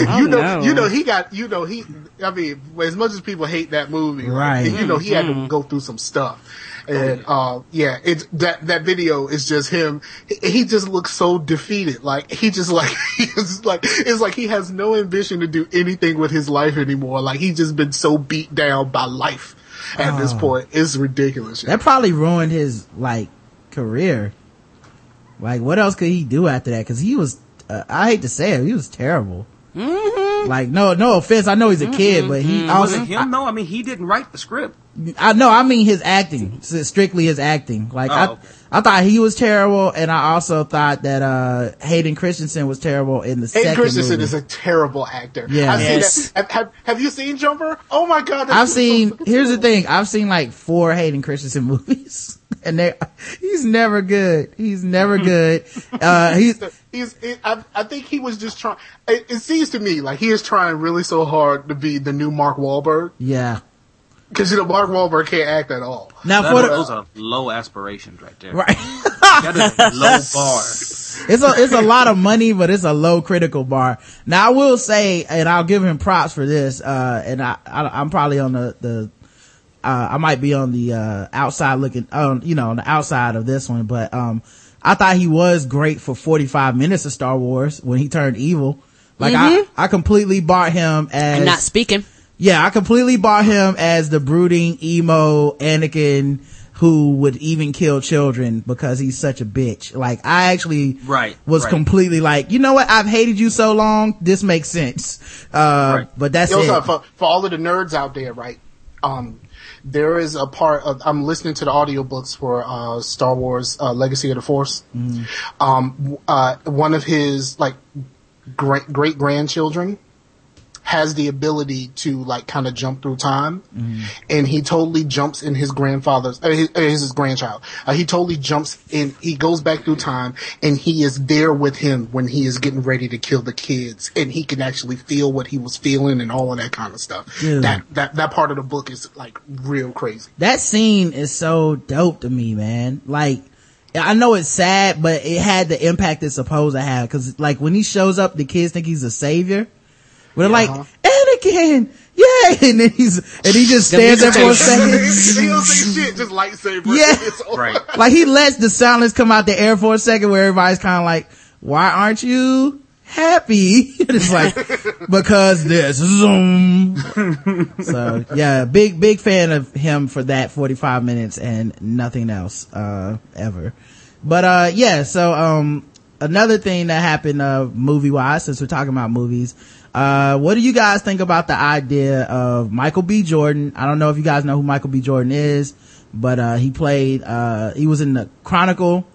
I mean, as much as people hate that movie, right? He had to go through some stuff. And, it's that video is just him. He just looks so defeated. Like, it's like he has no ambition to do anything with his life anymore. Like, he's just been so beat down by life at this point. It's ridiculous. That probably ruined his, like, career. Like, what else could he do after that? Cause he was, I hate to say it, he was terrible. Mm-hmm. Like, no offense. I know he's a kid, but he also. Was it him though? I mean, he didn't write the script. I mean his acting, strictly his acting. Like, okay. I thought he was terrible, and I also thought that, Hayden Christensen was terrible in the second movie. Hayden Christensen is a terrible actor. Yeah. I've seen that. Have you seen Jumper? Oh my god. Here's the thing, I've seen like 4 Hayden Christensen movies, and he's never good. He's never good. I think he was just trying, it seems to me like he is trying really so hard to be the new Mark Wahlberg. Yeah. Cause Mark Wahlberg can't act at all. Now those are low aspirations right there. Right. That is a low bar. It's a lot of money, but it's a low critical bar. Now I will say, and I'll give him props for this, and I'm probably on I might be on the, outside looking, on the outside of this one, but, I thought he was great for 45 minutes of Star Wars when he turned evil. Like, I completely bought him as. And not speaking. Yeah, I completely bought him as the brooding, emo Anakin who would even kill children because he's such a bitch. Like, I actually was completely like, you know what? I've hated you so long. This makes sense. But that's it. For all of the nerds out there, right? There is a part of, I'm listening to the audiobooks for, Star Wars, Legacy of the Force. One of his, like, great grandchildren has the ability to like kind of jump through time, and he totally jumps in his grandfather's his grandchild. He totally jumps in. He goes back through time, and he is there with him when he is getting ready to kill the kids, and he can actually feel what he was feeling and all of that kind of stuff. Dude. That part of the book is like real crazy. That scene is so dope to me, man. Like, I know it's sad, but it had the impact it's supposed to have. Cause like when he shows up, the kids think he's a savior. We're like, Anakin, yay! And then he just stands there for a second. He don't say shit, just lightsaber. Yeah. Right. Like he lets the silence come out the air for a second where everybody's kind of like, why aren't you happy? It's like, because this, zoom. So yeah, big fan of him for that 45 minutes and nothing else, ever. But, so, another thing that happened, movie-wise, since we're talking about movies, what do you guys think about the idea of Michael B. Jordan? I don't know if you guys know who Michael B. Jordan is, but he was in the Chronicle,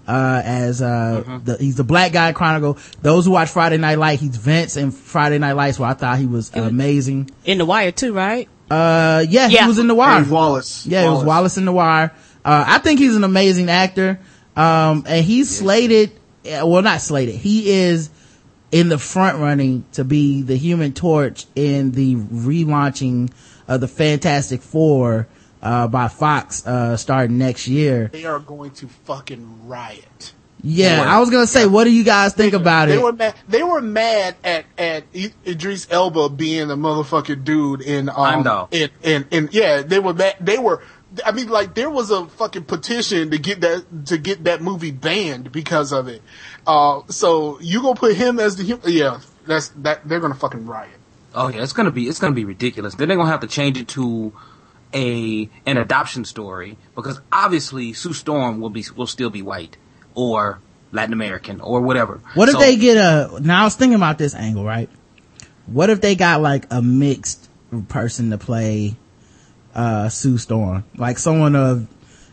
as he's the black guy in Chronicle. Those who watch Friday Night Lights, he's Vince in Friday Night Lights, where I thought he was amazing. In The Wire too, right? He was in The Wire. Wallace. Yeah, it was Wallace in The Wire. I think he's an amazing actor. And he's slated, well, not slated. He is in the front running to be the Human Torch in the relaunching of the Fantastic Four, by Fox, starting next year. They are going to fucking riot. Yeah, I was gonna say, what do you guys think about it? They were mad at Idris Elba being the motherfucking dude in yeah, they were mad. I mean, like, there was a fucking petition to get that movie banned because of it. So you gonna put him as they're gonna fucking riot. Oh yeah, it's gonna be ridiculous. Then they're gonna have to change it to an adoption story, because obviously Sue Storm will still be white or Latin American or whatever. What if they get now I was thinking about this angle, right? What if they got like a mixed person to play Sue Storm, like someone of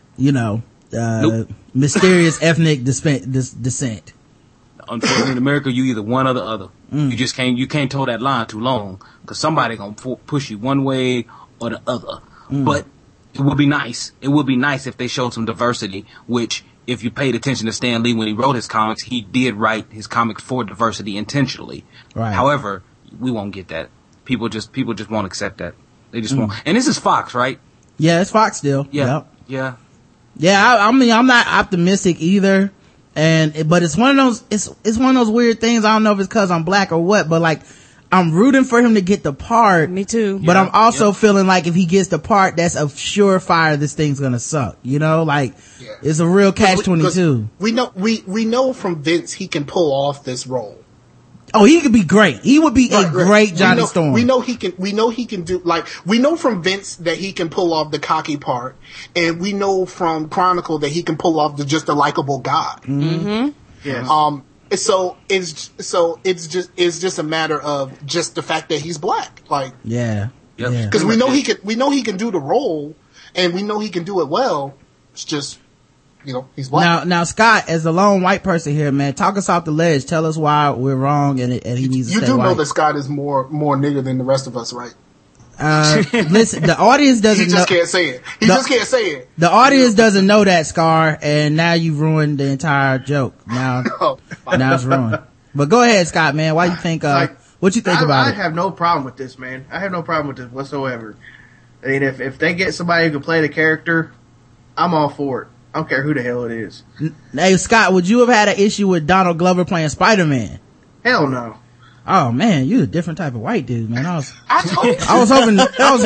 mysterious ethnic descent? Unfortunately, in America, you either one or the other. You just can't toe that line too long, because somebody gonna push you one way or the other. But it would be nice. It would be nice if they showed some diversity, which, if you paid attention to Stan Lee when he wrote his comics, he did write his comics for diversity intentionally. Right. However, we won't get that. People just won't accept that. They just won't. And this is Fox, right? Yeah, it's Fox still. Yeah. Yep. Yeah. I mean, I'm not optimistic either. But it's one of those, it's one of those weird things. I don't know if it's cause I'm black or what, but like, I'm rooting for him to get the part. Me too. But I'm also feeling like if he gets the part, that's a surefire this thing's gonna suck. It's a real catch-22. We know from Vince he can pull off this role. Oh, he could be great. He would be a great Johnny Storm. We know he can do, like, we know from Vince that he can pull off the cocky part, and we know from Chronicle that he can pull off just a likable guy. Mm-hmm. Yes. So it's just a matter of just the fact that he's black. Like, yeah. Because we know he can do the role, and we know he can do it well. It's just, he's black. Now, Scott, as the lone white person here, man, talk us off the ledge. Tell us why we're wrong, and he needs to stay white. You do know that Scott is more nigger than the rest of us, right? Listen, the audience doesn't He just can't say it. He just can't say it. The audience doesn't know that, Scar, and now you've ruined the entire joke. Now it's ruined. But go ahead, Scott, man. Why you think, what you think about it? I have no problem with this, man. I have no problem with this whatsoever. I mean, if they get somebody who can play the character, I'm all for it. I don't care who the hell it is. Hey, Scott, would you have had an issue with Donald Glover playing Spider-Man? Hell no. Oh man, you're a different type of white dude, man. I was hoping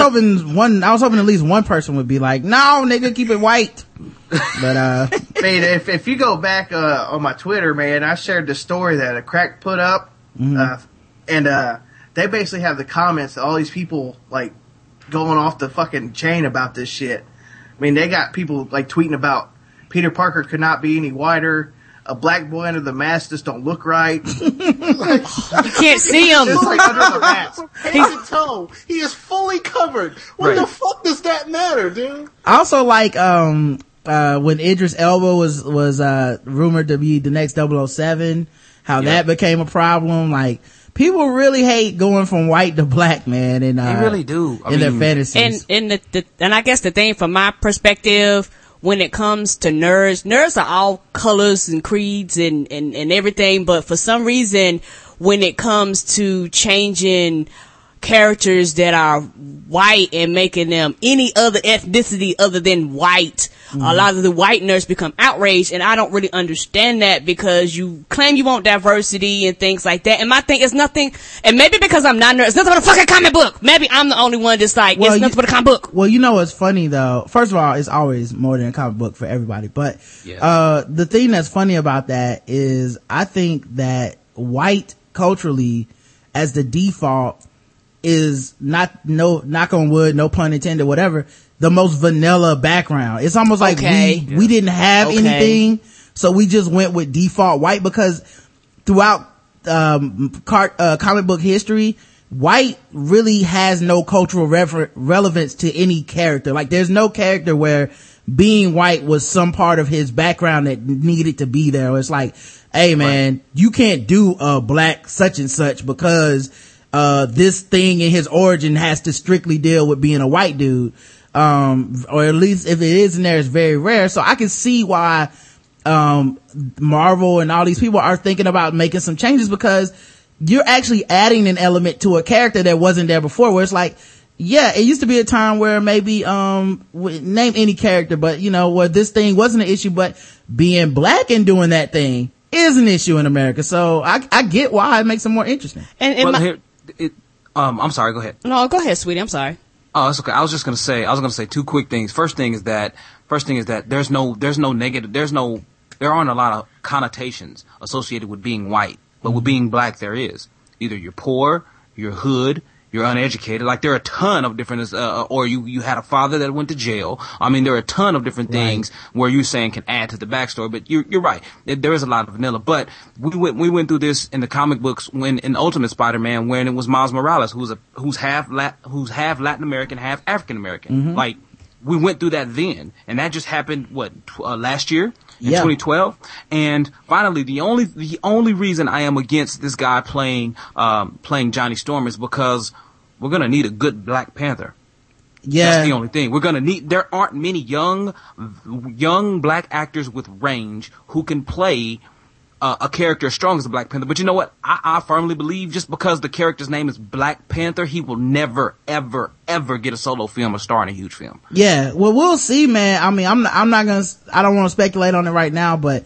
at least one person would be like, no, nigga, keep it white. But, man, if you go back, on my Twitter, man, I shared the story that a crack put up, and they basically have the comments of all these people, like, going off the fucking chain about this shit. I mean, they got people, like, tweeting about Peter Parker could not be any whiter. A black boy under the mask just don't look right. You can't see him. It's like under the mask. Head to toe. He is fully covered. What the fuck does that matter, dude? I also like, when Idris Elba was rumored to be the next 007, how that became a problem. Like, people really hate going from white to black, man. And, they really do. Their fantasies. And I guess the thing from my perspective, when it comes to nerds are all colors and creeds and everything, but for some reason, when it comes to changing characters that are white and making them any other ethnicity other than white, a lot of the white nerds become outraged, and I don't really understand that, because you claim you want diversity and things like that, and my thing is nothing, and maybe because I'm not a nerd, it's nothing but a fucking comic book. Maybe I'm the only one that's like, it's nothing but a comic book. Well, you know what's funny though? First of all, it's always more than a comic book for everybody, but the thing that's funny about that is I think that white culturally as the default is not, knock on wood, no pun intended, whatever, the most vanilla background. It's almost like we didn't have anything, so we just went with default white, because throughout comic book history, white really has no cultural relevance to any character. Like, there's no character where being white was some part of his background that needed to be there. It's like, hey man, you can't do a black such and such because this thing in his origin has to strictly deal with being a white dude. Or at least if it is in there, it's very rare. So I can see why Marvel and all these people are thinking about making some changes, because you're actually adding an element to a character that wasn't there before, where it's like, yeah, it used to be a time where maybe name any character, but where this thing wasn't an issue, but being black and doing that thing is an issue in America. So I get why it makes it more interesting. I'm sorry, go ahead. No, go ahead, sweetie. I'm sorry. Oh, it's okay. I was gonna say two quick things. First thing is that there's no negative, there aren't a lot of connotations associated with being white, but with being black there is. Either you're poor, you're hood, you're uneducated. Like there are a ton of different, or you had a father that went to jail. I mean, there are a ton of different things where you're saying can add to the backstory, but you're right. There is a lot of vanilla, but we went through this in the comic books in Ultimate Spider-Man, when it was Miles Morales, who's half Latin American, half African American. Mm-hmm. Like, we went through that then, and that just happened, last year? In 2012. And finally, the only reason I am against this guy playing Johnny Storm is because we're gonna need a good Black Panther. Yeah. That's the only thing. There aren't many young black actors with range who can play a character as strong as the Black Panther. But you know what? I firmly believe just because the character's name is Black Panther, he will never, ever, ever get a solo film or star in a huge film. Yeah. Well, we'll see, man. I mean, I don't want to speculate on it right now, but,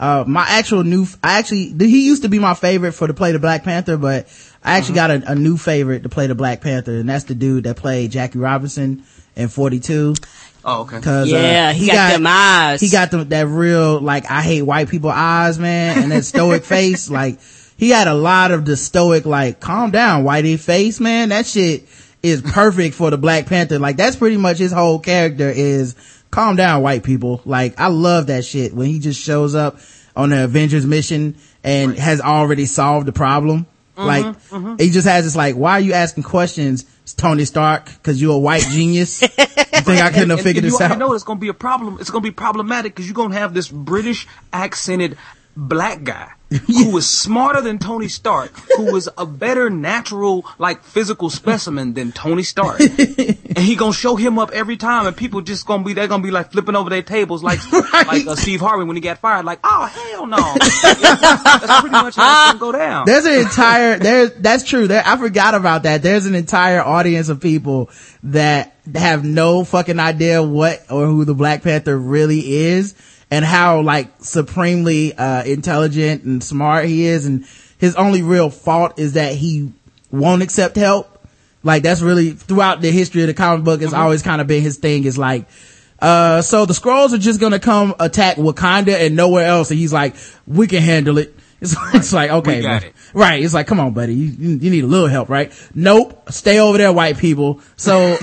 he used to be my favorite to play the Black Panther, but I actually got a new favorite to play the Black Panther, and that's the dude that played Jackie Robinson in 42. Oh, okay. Cause, he got them eyes. He got that real, like, I hate white people eyes, man, and that stoic face. Like, he had a lot of the stoic, like, calm down, whitey face, man. That shit is perfect for the Black Panther. Like, that's pretty much his whole character is calm down, white people. Like, I love that shit when he just shows up on the Avengers mission and has already solved the problem. He just has this, like, why are you asking questions, Tony Stark? Cause you're a white genius. You think I couldn't have figured this out? You know it's gonna be a problem. It's gonna be problematic because you're gonna have this British accented black guy who was smarter than Tony Stark, who was a better natural, like, physical specimen than Tony Stark. And he gonna show him up every time, and people just they're gonna be like flipping over their tables like Steve Harvey when he got fired, like, oh hell no. That's pretty much how it's gonna go down. There's an entire, that's true. I forgot about that. There's an entire audience of people that have no fucking idea what or who the Black Panther really is, and how, like, supremely intelligent and smart he is, and his only real fault is that he won't accept help. Like, that's really throughout the history of the comic book, it's always kind of been his thing, is like, so the Skrulls are just gonna come attack Wakanda and nowhere else, and he's like, we can handle it. It's like, okay, man. Right. It's like, come on, buddy. You need a little help, right? Nope. Stay over there, white people. So,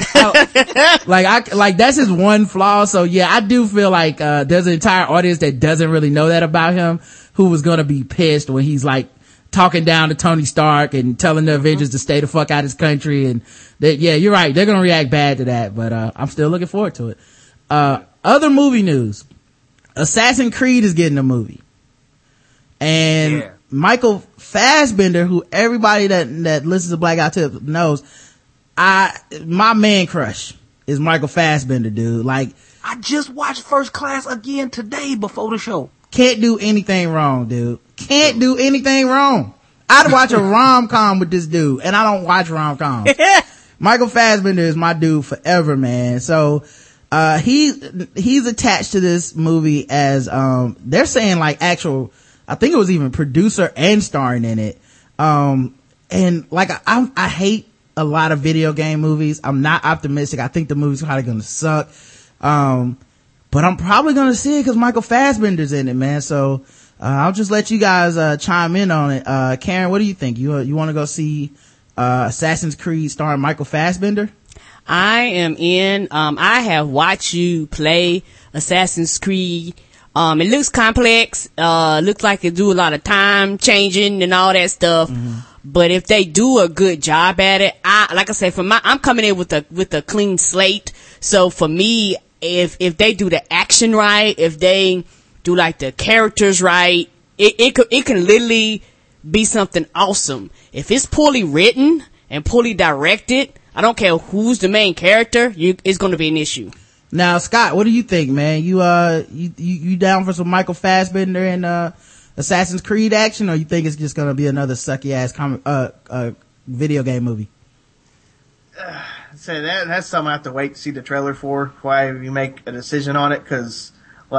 that's his one flaw. So yeah, I do feel like, there's an entire audience that doesn't really know that about him, who was gonna be pissed when he's like talking down to Tony Stark and telling the Avengers to stay the fuck out of his country. And yeah, you're right. They're gonna react bad to that, but, I'm still looking forward to it. Other movie news. Assassin's Creed is getting a movie. And Michael Fassbender, who everybody that listens to Black Guy Tip knows, my man crush is Michael Fassbender, dude. Like, I just watched First Class again today before the show. Can't do anything wrong, dude. Can't do anything wrong. I'd watch a rom-com with this dude, and I don't watch rom-coms. Michael Fassbender is my dude forever, man. So, he's attached to this movie as, they're saying, like, actual, I think it was even producer and starring in it. And like, I hate a lot of video game movies. I'm not optimistic. I think the movie's probably gonna suck. But I'm probably gonna see it because Michael Fassbender's in it, man. So, I'll just let you guys, chime in on it. Karen, what do you think? You want to go see, Assassin's Creed starring Michael Fassbender? I am in. I have watched you play Assassin's Creed. It looks complex. Looks like they do a lot of time changing and all that stuff. Mm-hmm. But if they do a good job at it, like I said, I'm coming in with a clean slate. So for me, if they do the action right, if they do like the characters right, it can literally be something awesome. If it's poorly written and poorly directed, I don't care who's the main character, it's going to be an issue. Now, Scott, what do you think, man? You down for some Michael Fassbender and Assassin's Creed action, or you think it's just going to be another sucky ass video game movie? So that's something I have to wait to see the trailer for. Why you make a decision on it? Because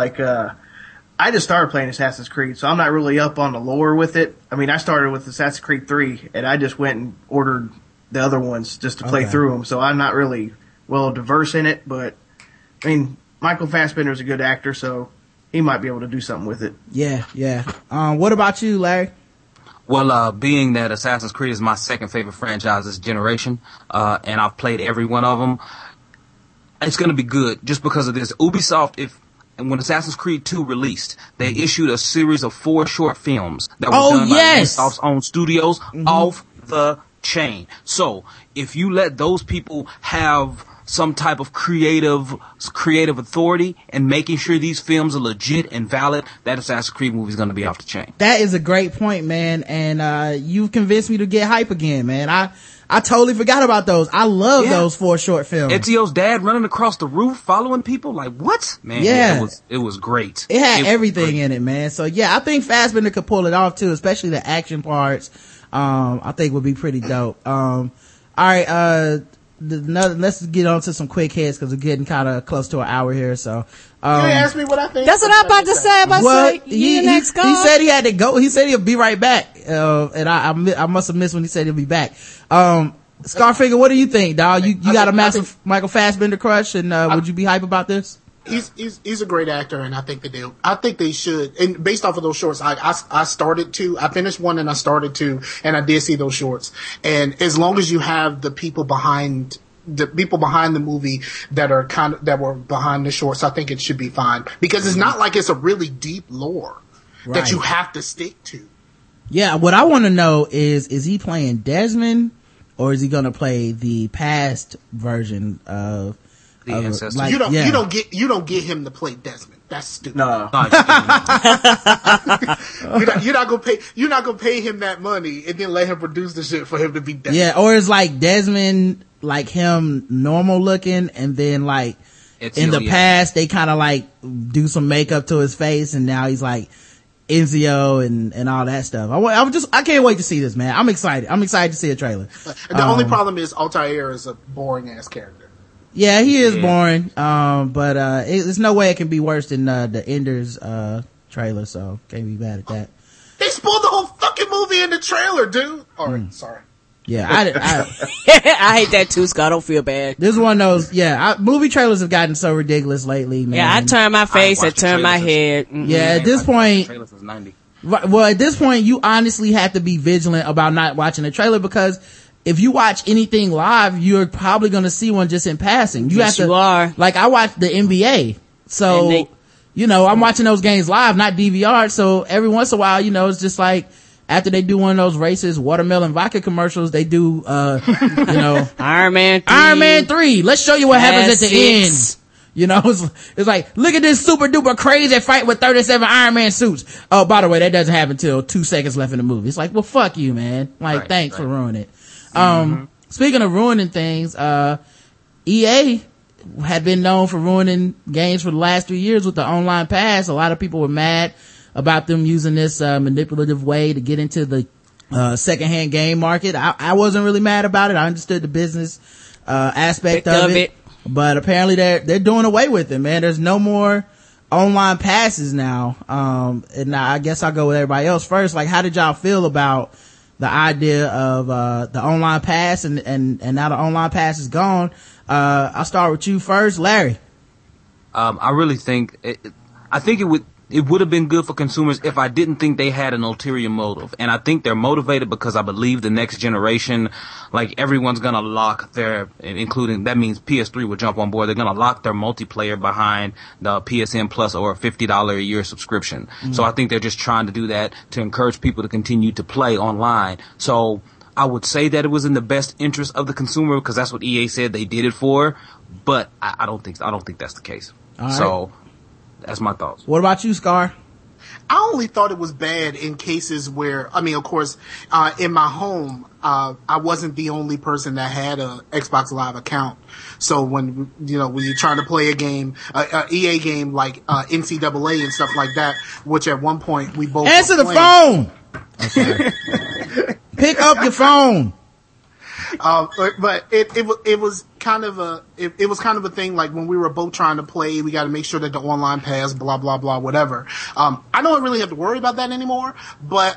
I just started playing Assassin's Creed, so I'm not really up on the lore with it. I mean, I started with Assassin's Creed 3, and I just went and ordered the other ones just to play through them. So I'm not really well diverse in it, but I mean, Michael Fassbender's a good actor, so he might be able to do something with it. Yeah. What about you, Larry? Well, being that Assassin's Creed is my second favorite franchise this generation, and I've played every one of them, it's going to be good just because of this. Ubisoft, when Assassin's Creed 2 released, they issued a series of 4 short films that were done by Ubisoft's own studios off the chain. So, if you let those people have some type of creative authority and making sure these films are legit and valid, that Assassin's Creed movie is going to be off the chain. That is a great point, man. And, you've convinced me to get hype again, man. I totally forgot about those. I love those 4 short films. Ezio's dad running across the roof, following people. Like, what? Man, it was great. It had everything in it, man. So yeah, I think Fassbender could pull it off too, especially the action parts. I think would be pretty dope. All right, let's get on to some quick hits because we're getting kind of close to an hour here. So, you asked me what I think. That's what I'm about to say. He said he had to go. He said he'll be right back. And I must have missed when he said he'll be back. Scarfinger, what do you think, dog? You got a massive Michael Fassbender crush, and would you be hype about this? He's a great actor, and I think they should. And based off of those shorts, I started to. I finished one, and I started to, and I did see those shorts. And as long as you have the people behind the movie that were behind the shorts, I think it should be fine because it's not like it's a really deep lore that you have to stick to. Yeah, what I want to know is he playing Desmond, or is he going to play the past version of the ancestors? You don't get him to play Desmond. That's stupid. No. You're not gonna pay him that money and then let him produce the shit for him to be Desmond. Yeah, or is like Desmond like him normal looking, and then like in the past they kind of like do some makeup to his face, and now he's like Ezio and all that stuff. I can't wait to see this, man. I'm excited to see a trailer. The only problem is Altair is a boring ass character. Yeah, he is boring. But there's no way it can be worse than the Enders trailer, so can't be mad at that. They spoiled the whole fucking movie in the trailer, dude. Alright, sorry. Yeah, I I hate that too, Scott. I don't feel bad. This is one of those, movie trailers have gotten so ridiculous lately, man. Yeah, I turn my face, I turn my head. Mm-hmm. Yeah, at this point, well, at this point, you honestly have to be vigilant about not watching the trailer, because if you watch anything live, you're probably going to see one just in passing. You are. Like, I watched the NBA, so, I'm watching those games live, not DVR, so every once in a while, it's just like, after they do one of those racist watermelon vodka commercials, they do, Iron Man 3. Let's show you what happens at the end. It's like, look at this super duper crazy fight with 37 Iron Man suits. Oh, by the way, that doesn't happen till 2 seconds left in the movie. It's like, well, fuck you, man. Like, thanks for ruining it. Speaking of ruining things, EA had been known for ruining games for the last 3 years with the online pass. A lot of people were mad about them using this manipulative way to get into the secondhand game market. I wasn't really mad about it. I understood the business aspect of it, but apparently they're doing away with it, man. There's no more online passes now. And I guess I'll go with everybody else first. Like, how did y'all feel about the idea of the online pass and now the online pass is gone? I'll start with you first, Larry. I really think it would have been good for consumers if I didn't think they had an ulterior motive. And I think they're motivated because I believe the next generation, like, everyone's gonna lock including, that means PS3 will jump on board. They're gonna lock their multiplayer behind the PSN Plus or a $50 a year subscription. So I think they're just trying to do that to encourage people to continue to play online. So I would say that it was in the best interest of the consumer because that's what EA said they did it for, but I don't think that's the case. All right. So that's my thoughts. What about you, Scar? I only thought it was bad in cases where, I mean, of course, in my home, I wasn't the only person that had a Xbox Live account. So when you're trying to play a game, EA game like NCAA and stuff like that, which at one point we both answer the phone. Okay. Pick up your phone. But it was kind of a thing like when we were both trying to play, we got to make sure that the online pass, blah blah blah, whatever. I don't really have to worry about that anymore. But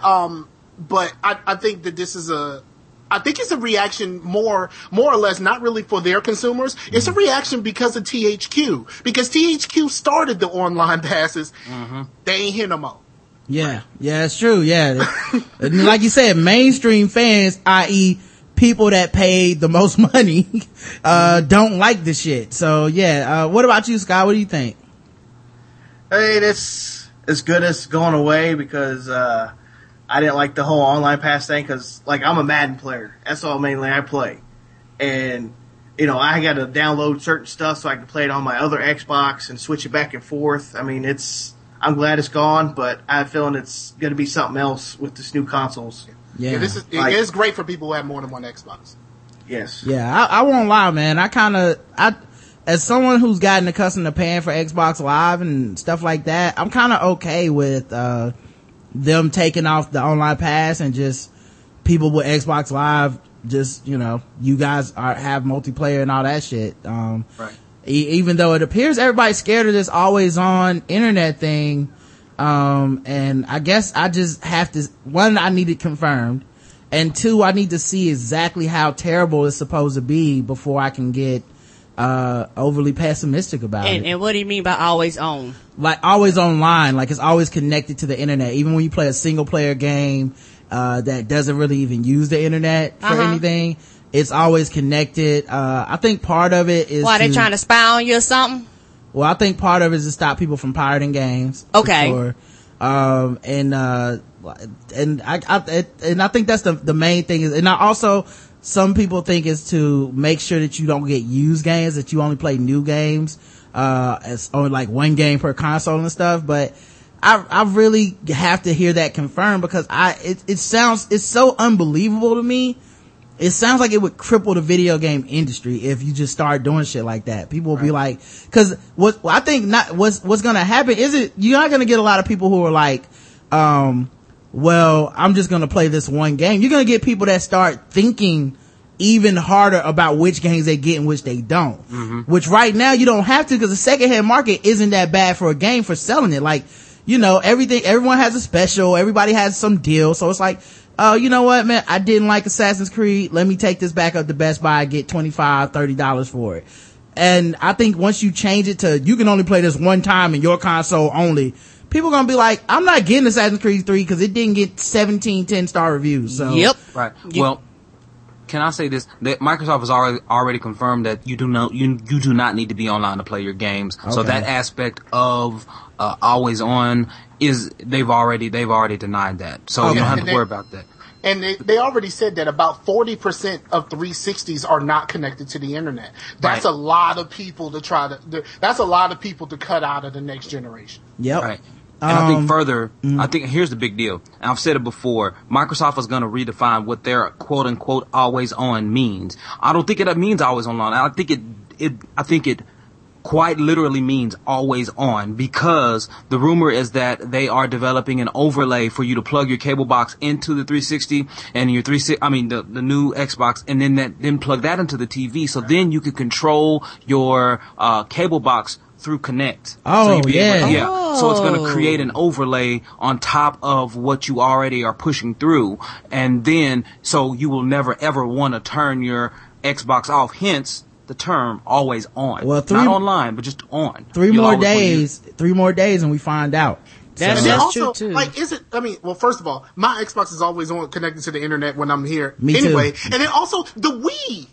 I think that this is I think it's a reaction more or less, not really for their consumers. It's a reaction because of THQ. Because THQ started the online passes. Mm-hmm. They ain't here no more. Yeah, it's true. Yeah. Like you said, mainstream fans, i.e. people that paid the most money, don't like the shit. So yeah, what about you, Scott? What do you think? Hey, it's good as going away because, I didn't like the whole online pass thing because, like, I'm a Madden player. That's all mainly I play. And, I got to download certain stuff so I can play it on my other Xbox and switch it back and forth. I mean, I'm glad it's gone, but I have a feeling it's going to be something else with this new consoles. Yeah. It is great for people who have more than one Xbox. Yes. Yeah, I won't lie, man. As someone who's gotten accustomed to paying for Xbox Live and stuff like that, I'm kind of okay with, them taking off the online pass and just people with Xbox Live, just, you guys have multiplayer and all that shit. Right. Even though it appears everybody's scared of this always on internet thing. And I guess I just have to, one, I need it confirmed, and two, I need to see exactly how terrible it's supposed to be before I can get overly pessimistic about it. And what do you mean by always on? Like always online, like it's always connected to the internet. Even when you play a single player game that doesn't really even use the internet for anything, it's always connected. I think part of it is why they trying to spy on you or something. Well, I think part of it is to stop people from pirating games. Okay. Sure. And I think that's the main thing is, and I also, some people think it's to make sure that you don't get used games, that you only play new games, as only like one game per console and stuff. But I really have to hear that confirmed because it's so unbelievable to me. It sounds like it would cripple the video game industry if you just start doing shit like that. People will be like, cause what's gonna happen is you're not gonna get a lot of people who are like, well, I'm just gonna play this one game. You're gonna get people that start thinking even harder about which games they get and which they don't. Mm-hmm. Which right now you don't have to because the secondhand market isn't that bad for a game for selling it. Like, everyone has a special, everybody has some deal. So it's like, oh, you know what, man? I didn't like Assassin's Creed. Let me take this back up to Best Buy and get $25, $30 for it. And I think once you change it to, you can only play this one time in your console only, people are gonna be like, I'm not getting Assassin's Creed 3 because it didn't get 17 10-star reviews. So. Yep. Right. Well, can I say this? That Microsoft has already confirmed that you do not need to be online to play your games. Okay. So that aspect of always on they've already denied that. So you don't have to worry about that. And they already said that about 40% of 360s are not connected to the internet. That's a lot of people to that's a lot of people to cut out of the next generation. Yep. Right. And I think further, I think here's the big deal. And I've said it before. Microsoft is going to redefine what their quote unquote always on means. I don't think it means always online. I think it quite literally means always on because the rumor is that they are developing an overlay for you to plug your cable box into the 360 and your the new Xbox and then plug that into the TV. So then you can control your cable box through Kinect. Oh, so yeah. So it's going to create an overlay on top of what you already are pushing through. And then, so you will never ever want to turn your Xbox off. Hence the term always on. Well, not online, but just on. 3 more days and we find out. That's also, true too. Like, first of all, my Xbox is always on, connected to the internet when I'm here. Me anyway. too. And then also the Wii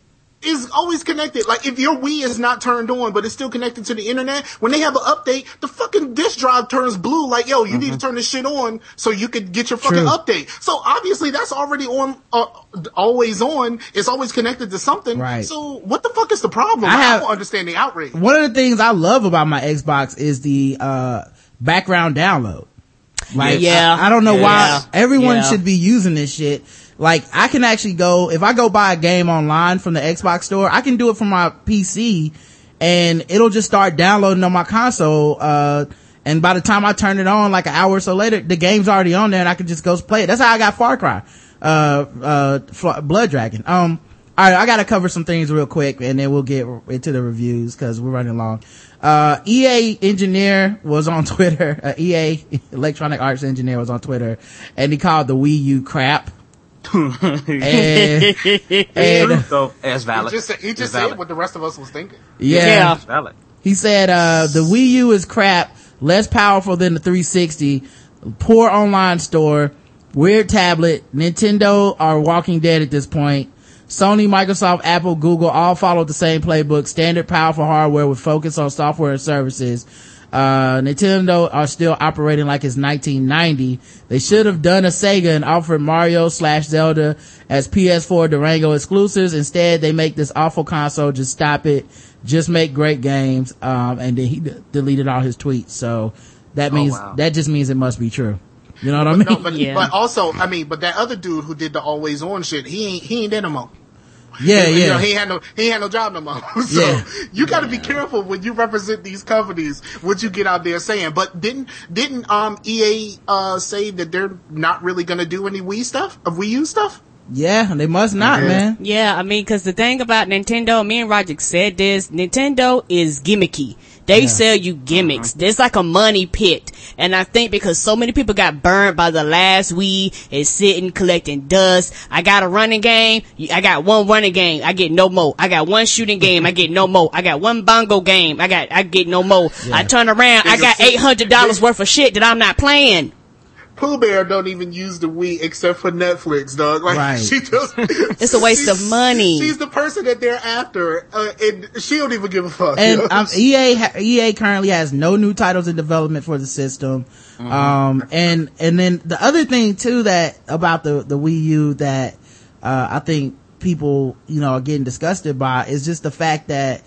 is always connected. Like, if your Wii is not turned on, but it's still connected to the internet, when they have an update, the fucking disk drive turns blue. Like, yo, you need to turn this shit on so you could get your fucking update. So obviously that's already on, always on. It's always connected to something. Right. So what the fuck is the problem? I don't understand the outrage. One of the things I love about my Xbox is the, background download. Like, I don't know why everyone should be using this shit. Like, I can actually go, if I go buy a game online from the Xbox store, I can do it from my PC and it'll just start downloading on my console. And by the time I turn it on, like an hour or so later, the game's already on there and I can just go play it. That's how I got Far Cry, Blood Dragon. All right, I gotta cover some things real quick and then we'll get into the reviews cause we're running long. EA engineer was on Twitter, EA Electronic Arts engineer was on Twitter and he called the Wii U crap. and so it's valid. He just said what the rest of us was thinking. Yeah. It's valid. He said, the Wii U is crap, less powerful than the 360, poor online store, weird tablet, Nintendo are Walking Dead at this point. Sony, Microsoft, Apple, Google all followed the same playbook, standard powerful hardware with focus on software and services. Nintendo are still operating like it's 1990. They should have done a Sega and offered Mario/Zelda as PS4 Durango exclusives. Instead, they make this awful console. Just stop it. Just make great games. And then he deleted all his tweets. So that means, that just means it must be true. You know what I mean? No, but also, I mean, but that other dude who did the always on shit, he ain't there no more. Yeah. You know, he ain't had no job no more. So you got to be careful when you represent these companies what you get out there saying. But didn't EA say that they're not really going to do any Wii U stuff? Yeah, they must not, man. Yeah, I mean, cause the thing about Nintendo, me and Roger said this, Nintendo is gimmicky. They sell you gimmicks. There's like a money pit. And I think because so many people got burned by the last Wii and sitting collecting dust. I got a running game. I got one running game. I get no more. I got one shooting game. I get no more. I got one bongo game. I get no more. Yeah. I turn around. I got $800 worth of shit that I'm not playing. Pooh Bear don't even use the Wii except for Netflix, dog. Like, she just, it's a waste of money. She's the person that they're after, and she don't even give a fuck. And EA currently has no new titles in development for the system. And then the other thing too that about the Wii U that I think people are getting disgusted by is just the fact that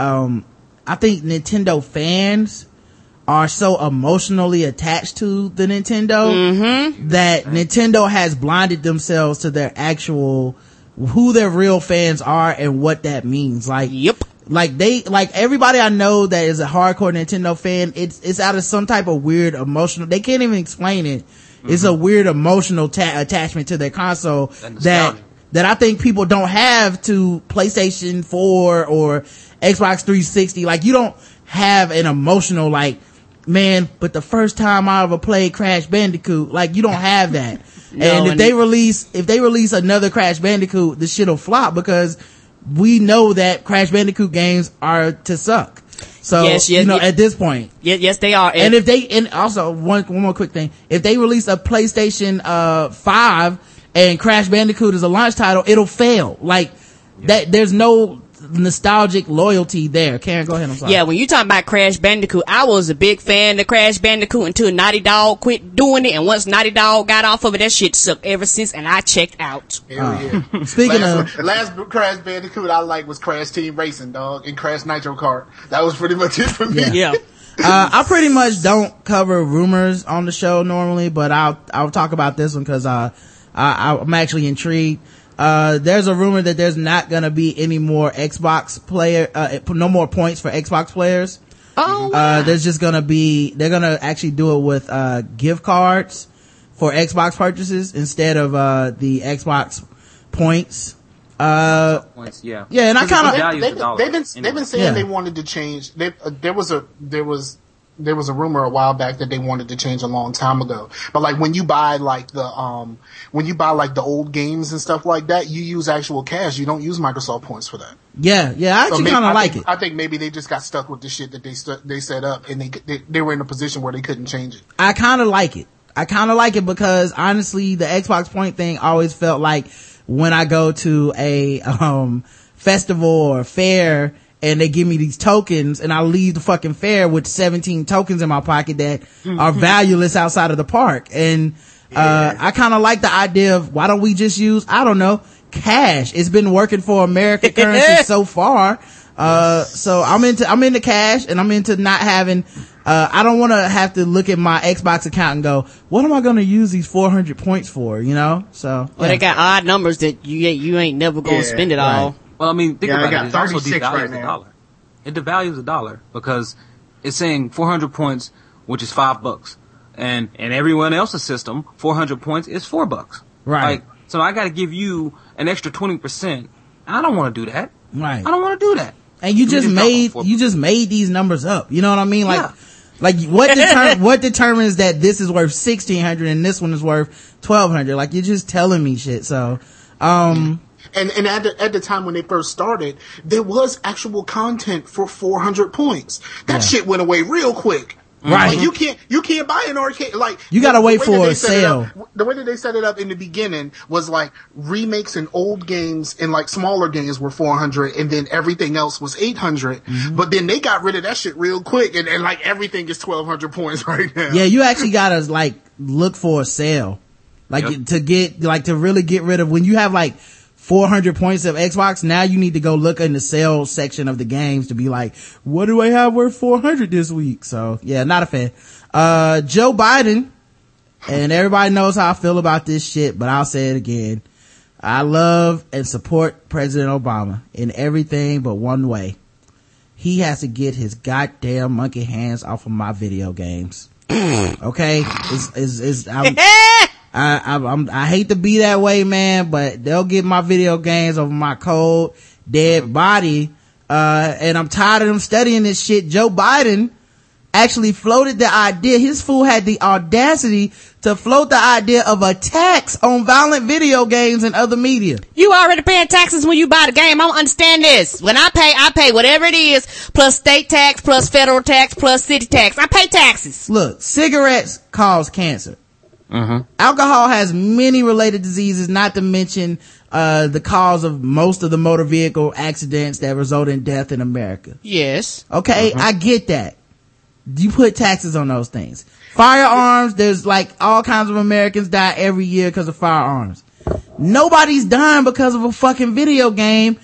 I think Nintendo fans are so emotionally attached to the Nintendo that Nintendo has blinded themselves to their actual who their real fans are and what that means. Like, like everybody I know that is a hardcore Nintendo fan, it's out of some type of weird emotional, they can't even explain it. It's a weird emotional attachment to their console that I think people don't have to PlayStation 4 or Xbox 360. Like, you don't have an emotional, like, man, but the first time I ever played Crash Bandicoot, like, you don't have that. And if they release another Crash Bandicoot, the shit'll flop because we know that Crash Bandicoot games are to suck. So, at this point. Yes, they are. And also, one more quick thing. If they release a PlayStation, 5 and Crash Bandicoot is a launch title, it'll fail. Like, that, there's no nostalgic loyalty there. Karen, go ahead. I'm sorry. Yeah, when you talking about Crash Bandicoot, I was a big fan of Crash Bandicoot until Naughty Dog quit doing it, and once Naughty Dog got off of it, that shit sucked ever since, and I checked out. Speaking last Crash Bandicoot I liked was Crash Team Racing, dog, and Crash Nitro Kart. That was pretty much it for me. Yeah. I pretty much don't cover rumors on the show normally, but I'll talk about this one because I'm actually intrigued. There's a rumor that there's not gonna be any more no more points for Xbox players. There's just gonna they're gonna actually do it with, gift cards for Xbox purchases instead of, the Xbox points. Points, yeah. Yeah, and I kinda, they've been saying they wanted to change. There was a rumor a while back that they wanted to change a long time ago. But like when you buy like the old games and stuff like that, you use actual cash. You don't use Microsoft points for that. Yeah, I actually kind of like it. I think maybe they just got stuck with the shit that they set up, and they were in a position where they couldn't change it. I kind of like it because honestly, the Xbox point thing always felt like when I go to a festival or fair and they give me these tokens and I leave the fucking fair with 17 tokens in my pocket that are valueless outside of the park. And I kind of like the idea of why don't we just use, I don't know, cash. It's been working for American currency so far. So I'm into cash, and I'm into not having, I don't want to have to look at my Xbox account and go, what am I going to use these 400 points for, you know? So. Well, they got odd numbers that you ain't never going to spend it all. Well, I mean, think about it. It also 36 devalues right the now. dollar. It devalues the dollar because it's saying 400 points, which is $5. And in everyone else's system, 400 points is $4. Right. Like, so I got to give you an extra 20%. I don't want to do that. Right. I don't want to do that. And you just made these numbers up. You know what I mean? Like what determines that this is worth 1,600 and this one is worth 1,200? Like, you're just telling me shit. So, And at the time when they first started, there was actual content for 400 points. That shit went away real quick. Right. Like, you can't buy an arcade. Like, you gotta wait for a sale. The way that they set it up in the beginning was like remakes and old games and like smaller games were 400 and then everything else was 800. But then they got rid of that shit real quick and like everything is 1,200 points right now. Yeah, you actually gotta like look for a sale. Like to really get rid of, when you have like 400 points of Xbox, now you need to go look in the sales section of the games to be like, what do I have worth 400 this week? So yeah, not a fan. Joe Biden, and everybody knows how I feel about this shit, but I'll say it again. I love and support President Obama in everything but one way. He has to get his goddamn monkey hands off of my video games. Okay? I hate to be that way, man, but they'll get my video games over my cold, dead body. And I'm tired of them studying this shit. Joe Biden actually floated the idea. His fool had the audacity to float the idea of a tax on violent video games and other media. You already paying taxes when you buy the game. I don't understand this. When I pay whatever it is, plus state tax, plus federal tax, plus city tax. I pay taxes. Look, cigarettes cause cancer. Alcohol has many related diseases, not to mention the cause of most of the motor vehicle accidents that result in death in America. Yes. Okay, I get that. You put taxes on those things. Firearms, there's like all kinds of Americans die every year because of firearms. Nobody's dying because of a fucking video game.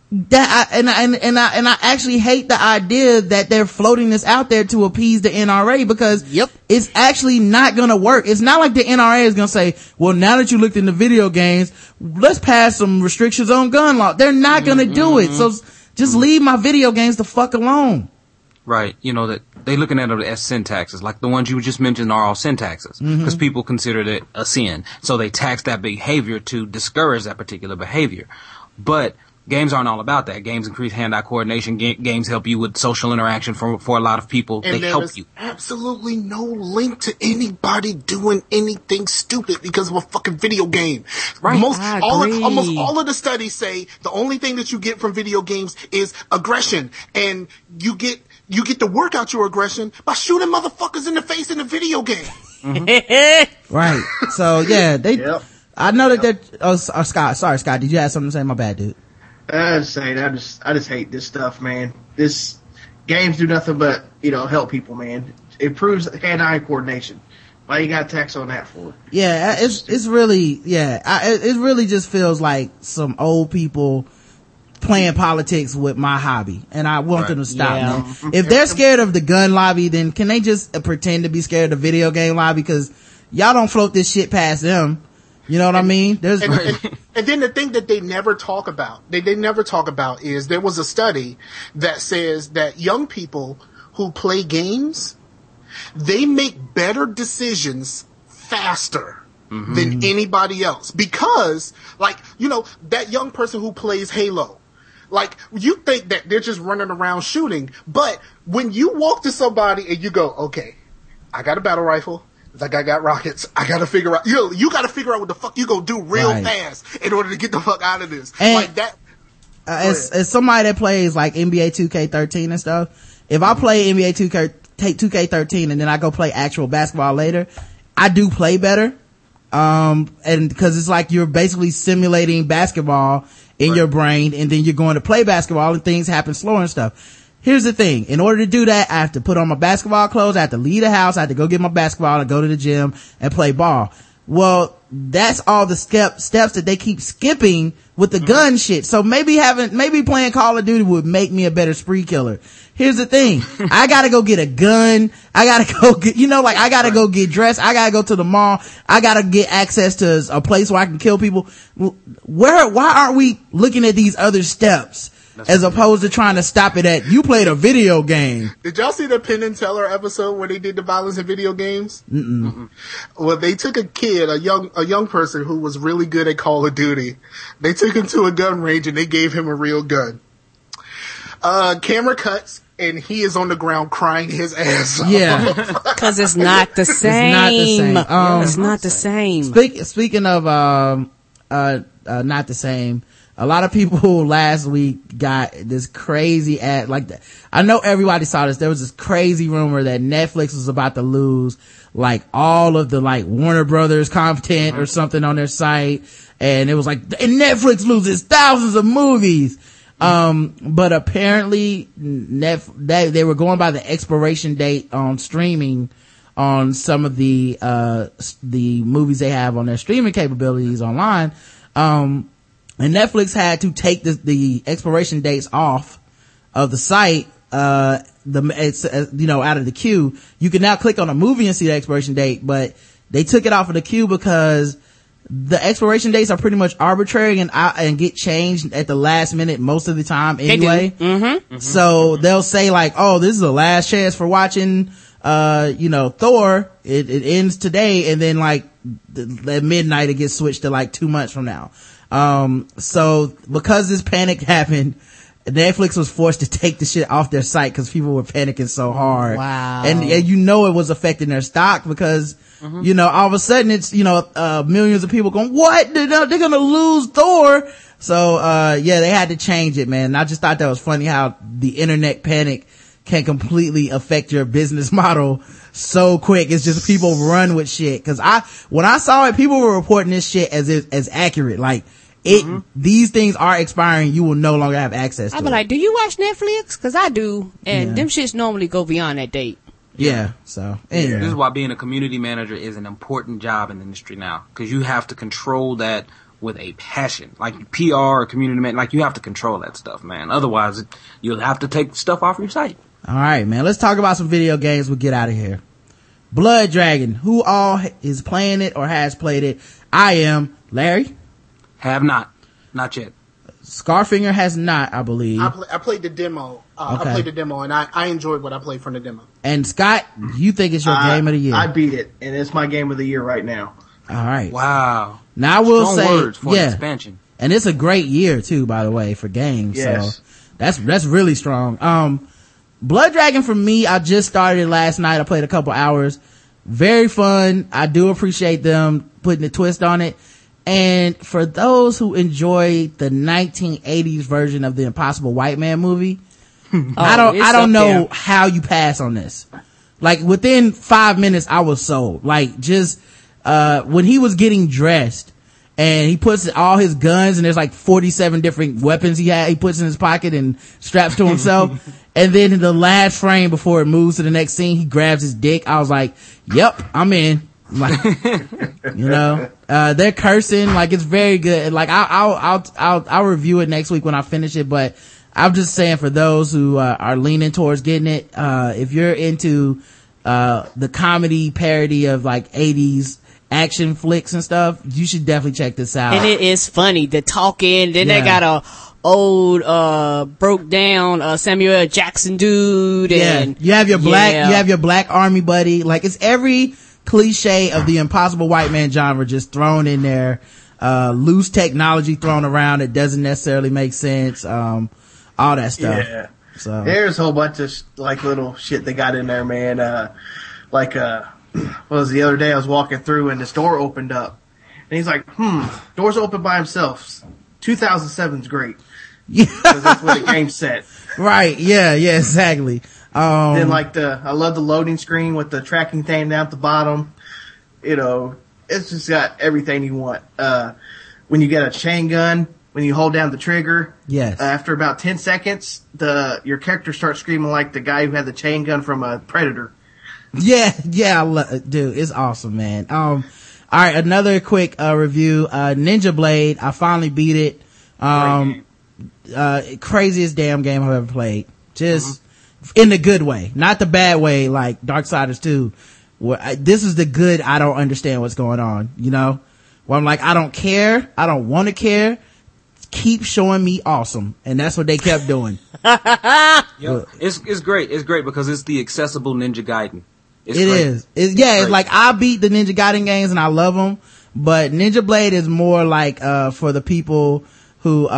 I actually hate the idea that they're floating this out there to appease the NRA, because it's actually not gonna work. It's not like the NRA is gonna say, well, now that you looked into video games, let's pass some restrictions on gun law. They're not gonna do it. So just leave my video games the fuck alone. Right. You know, that they looking at it as sin taxes, like the ones you just mentioned are all sin taxes, because people considered it a sin. So they tax that behavior to discourage that particular behavior. But games aren't all about that. Games increase hand-eye coordination. Games help you with social interaction for a lot of people. And they help you. Absolutely no link to anybody doing anything stupid because of a fucking video game. Right. Almost all of the studies say the only thing that you get from video games is aggression, and you get to work out your aggression by shooting motherfuckers in the face in a video game. Right. So yeah, I know that they're. Scott. Sorry, Scott. Did you have something to say? My bad, dude. I just hate this stuff, man. This games do nothing but, help people, man. It improves hand-eye coordination. Why you got tax on that for? Yeah, it's really, it really just feels like some old people playing politics with my hobby, and I want them to stop, man. If they're scared of the gun lobby, then can they just pretend to be scared of the video game lobby? Because y'all don't float this shit past them. You know what I mean? And then the thing that they never talk about, they never talk about is there was a study that says that young people who play games, they make better decisions faster than anybody else. Because, that young person who plays Halo, you think that they're just running around shooting, but when you walk to somebody and you go, okay, I got a battle rifle, like I got rockets, I gotta figure out, you gotta figure out what the fuck you gonna do real fast in order to get the fuck out of this. And like that. As somebody that plays like NBA 2K13 and stuff, if I play NBA 2K13 and then I go play actual basketball later, I do play better. And because it's like you're basically simulating basketball in your brain, and then you're going to play basketball and things happen slower and stuff. Here's the thing. In order to do that, I have to put on my basketball clothes. I have to leave the house. I have to go get my basketball and go to the gym and play ball. Well, that's all the steps that they keep skipping with the gun shit. So maybe playing Call of Duty would make me a better spree killer. Here's the thing. I gotta go get a gun. I gotta go get, I gotta go get dressed. I gotta go to the mall. I gotta get access to a place where I can kill people. Why aren't we looking at these other steps? As opposed to trying to stop it at, you played a video game. Did y'all see the Penn and Teller episode where they did the violence in video games? Mm-mm. Well, they took a kid, a young person who was really good at Call of Duty. They took him to a gun range and they gave him a real gun. Camera cuts and he is on the ground crying his ass off. Yeah. Cause it's not the same. It's not the same. Speaking of, not the same. A lot of people last week got this crazy ad, I know everybody saw this. There was this crazy rumor that Netflix was about to lose, all of the, Warner Brothers content or something on their site. And it was and Netflix loses thousands of movies. But apparently they were going by the expiration date on streaming on some of the movies they have on their streaming capabilities online. And Netflix had to take the expiration dates off of the site, out of the queue. You can now click on a movie and see the expiration date, but they took it off of the queue because the expiration dates are pretty much arbitrary and get changed at the last minute most of the time anyway. Mm-hmm. So they'll say this is the last chance for watching, Thor. It ends today, and then at midnight it gets switched to 2 months from now. So because this panic happened, Netflix was forced to take the shit off their site because people were panicking so hard. Wow. And it was affecting their stock because, all of a sudden it's, millions of people going, what? They're gonna lose Thor. So, they had to change it, man. And I just thought that was funny how the internet panic can completely affect your business model so quick. It's just people run with shit. Cause when I saw it, people were reporting this shit as accurate. These things are expiring. You will no longer have access to it. I'll be like, do you watch Netflix? Cause I do. And them shits normally go beyond that date. Yeah. So anyway. This is why being a community manager is an important job in the industry now. Cause you have to control that with a passion. PR or community manager, you have to control that stuff, man. Otherwise you'll have to take stuff off your site. All right, man. Let's talk about some video games. We'll get out of here. Blood Dragon. Who all is playing it or has played it? I am. Larry? Have not yet. Scarfinger has not, I believe. I played the demo. Okay. I played the demo and I enjoyed what I played from the demo. And Scott, you think it's your game of the year? I beat it, and it's my game of the year right now. All right. Wow. Now I will Strong say, words for an expansion. And it's a great year too, by the way, for games. Yes. So that's really strong. Blood Dragon for me, I just started last night. I played a couple hours. Very fun. I do appreciate them putting a twist on it. And for those who enjoy the 1980s version of the Impossible White Man movie, I don't know how you pass on this. Within 5 minutes, I was sold. When he was getting dressed and he puts all his guns and there's 47 different weapons he puts in his pocket and straps to himself. And then in the last frame before it moves to the next scene, he grabs his dick. I was like, yep, I'm in. They're cursing. It's very good. I'll review it next week when I finish it, but I'm just saying for those who are leaning towards getting it, if you're into the comedy parody of 80s action flicks and stuff, you should definitely check this out. And it is funny. The talking, then they got a old broke down Samuel L. Jackson dude, and you have your black army buddy. It's every cliche of the Impossible White Man genre just thrown in there. Loose technology thrown around that doesn't necessarily make sense. All that stuff. Yeah. So there's a whole bunch of little shit they got in there, man. The other day I was walking through and this door opened up and he's like, door's open by himself. 2007's great. Yeah. Because that's what the game's set. Right. Yeah, exactly. Then I love the loading screen with the tracking thing down at the bottom. it's just got everything you want. When you get a chain gun, when you hold down the trigger, Yes. after about 10 seconds, your character starts screaming like the guy who had the chain gun from Predator. Yeah, dude, it's awesome, man. All right, another quick review. Ninja Blade, I finally beat it. Craziest damn game I've ever played. Just in the good way, not the bad way like Darksiders 2. This is the good. I don't understand what's going on. You know, where I'm like, I don't care. I don't want to care. Keep showing me awesome, and that's what they kept doing. It's great. It's great because it's the accessible Ninja Gaiden. It's like I beat the Ninja Gaiden games and I love them, but Ninja Blade is more like for the people who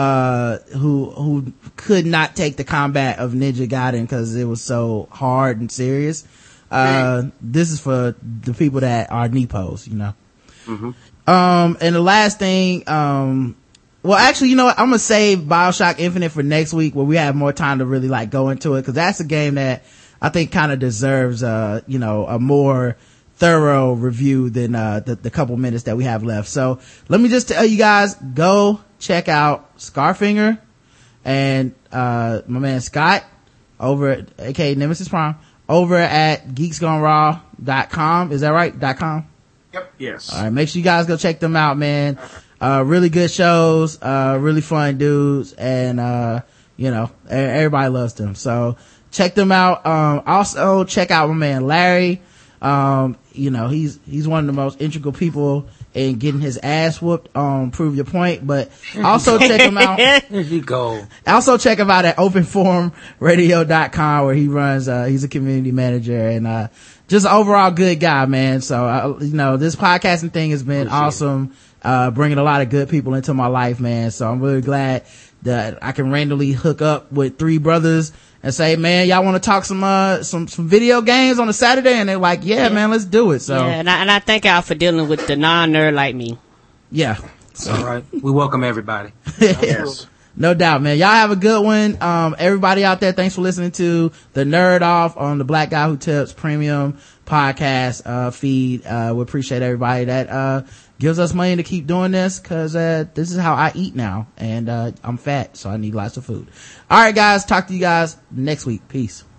could not take the combat of Ninja Gaiden because it was so hard and serious. This is for the people that are Nippos, you know. And the last thing, well, actually, you know what? I'm gonna save BioShock Infinite for next week where we have more time to really like go into it, because that's a game that I think kind of deserves, a more thorough review than, the couple minutes that we have left. So let me just tell you guys, go check out Scarfinger and, my man Scott over at, aka Nemesis Prime, over at geeksgoneraw.com. Is that right? .com? Yep. Yes. All right. Make sure you guys go check them out, man. Really good shows, really fun dudes, and, everybody loves them. So check them out. Also check out my man Larry. He's one of the most integral people in getting his ass whooped on Prove Your Point, but also check him out. There you go. Also check him out at openforumradio.com where he runs, he's a community manager and, just an overall good guy, man. So, this podcasting thing has been awesome. Bringing a lot of good people into my life, man. So I'm really glad that I can randomly hook up with three brothers and say, man, y'all want to talk some video games on a Saturday? And they're like, yeah, man, let's do it. So, yeah, and I thank y'all for dealing with the non-nerd like me. Yeah. So, all right. We welcome everybody. Yes. No doubt, man. Y'all have a good one. Everybody out there, thanks for listening to the Nerd Off on the Black Guy Who Tips premium podcast, feed. We appreciate everybody that, gives us money to keep doing this, cause, this is how I eat now. And, I'm fat, so I need lots of food. All right, guys. Talk to you guys next week. Peace.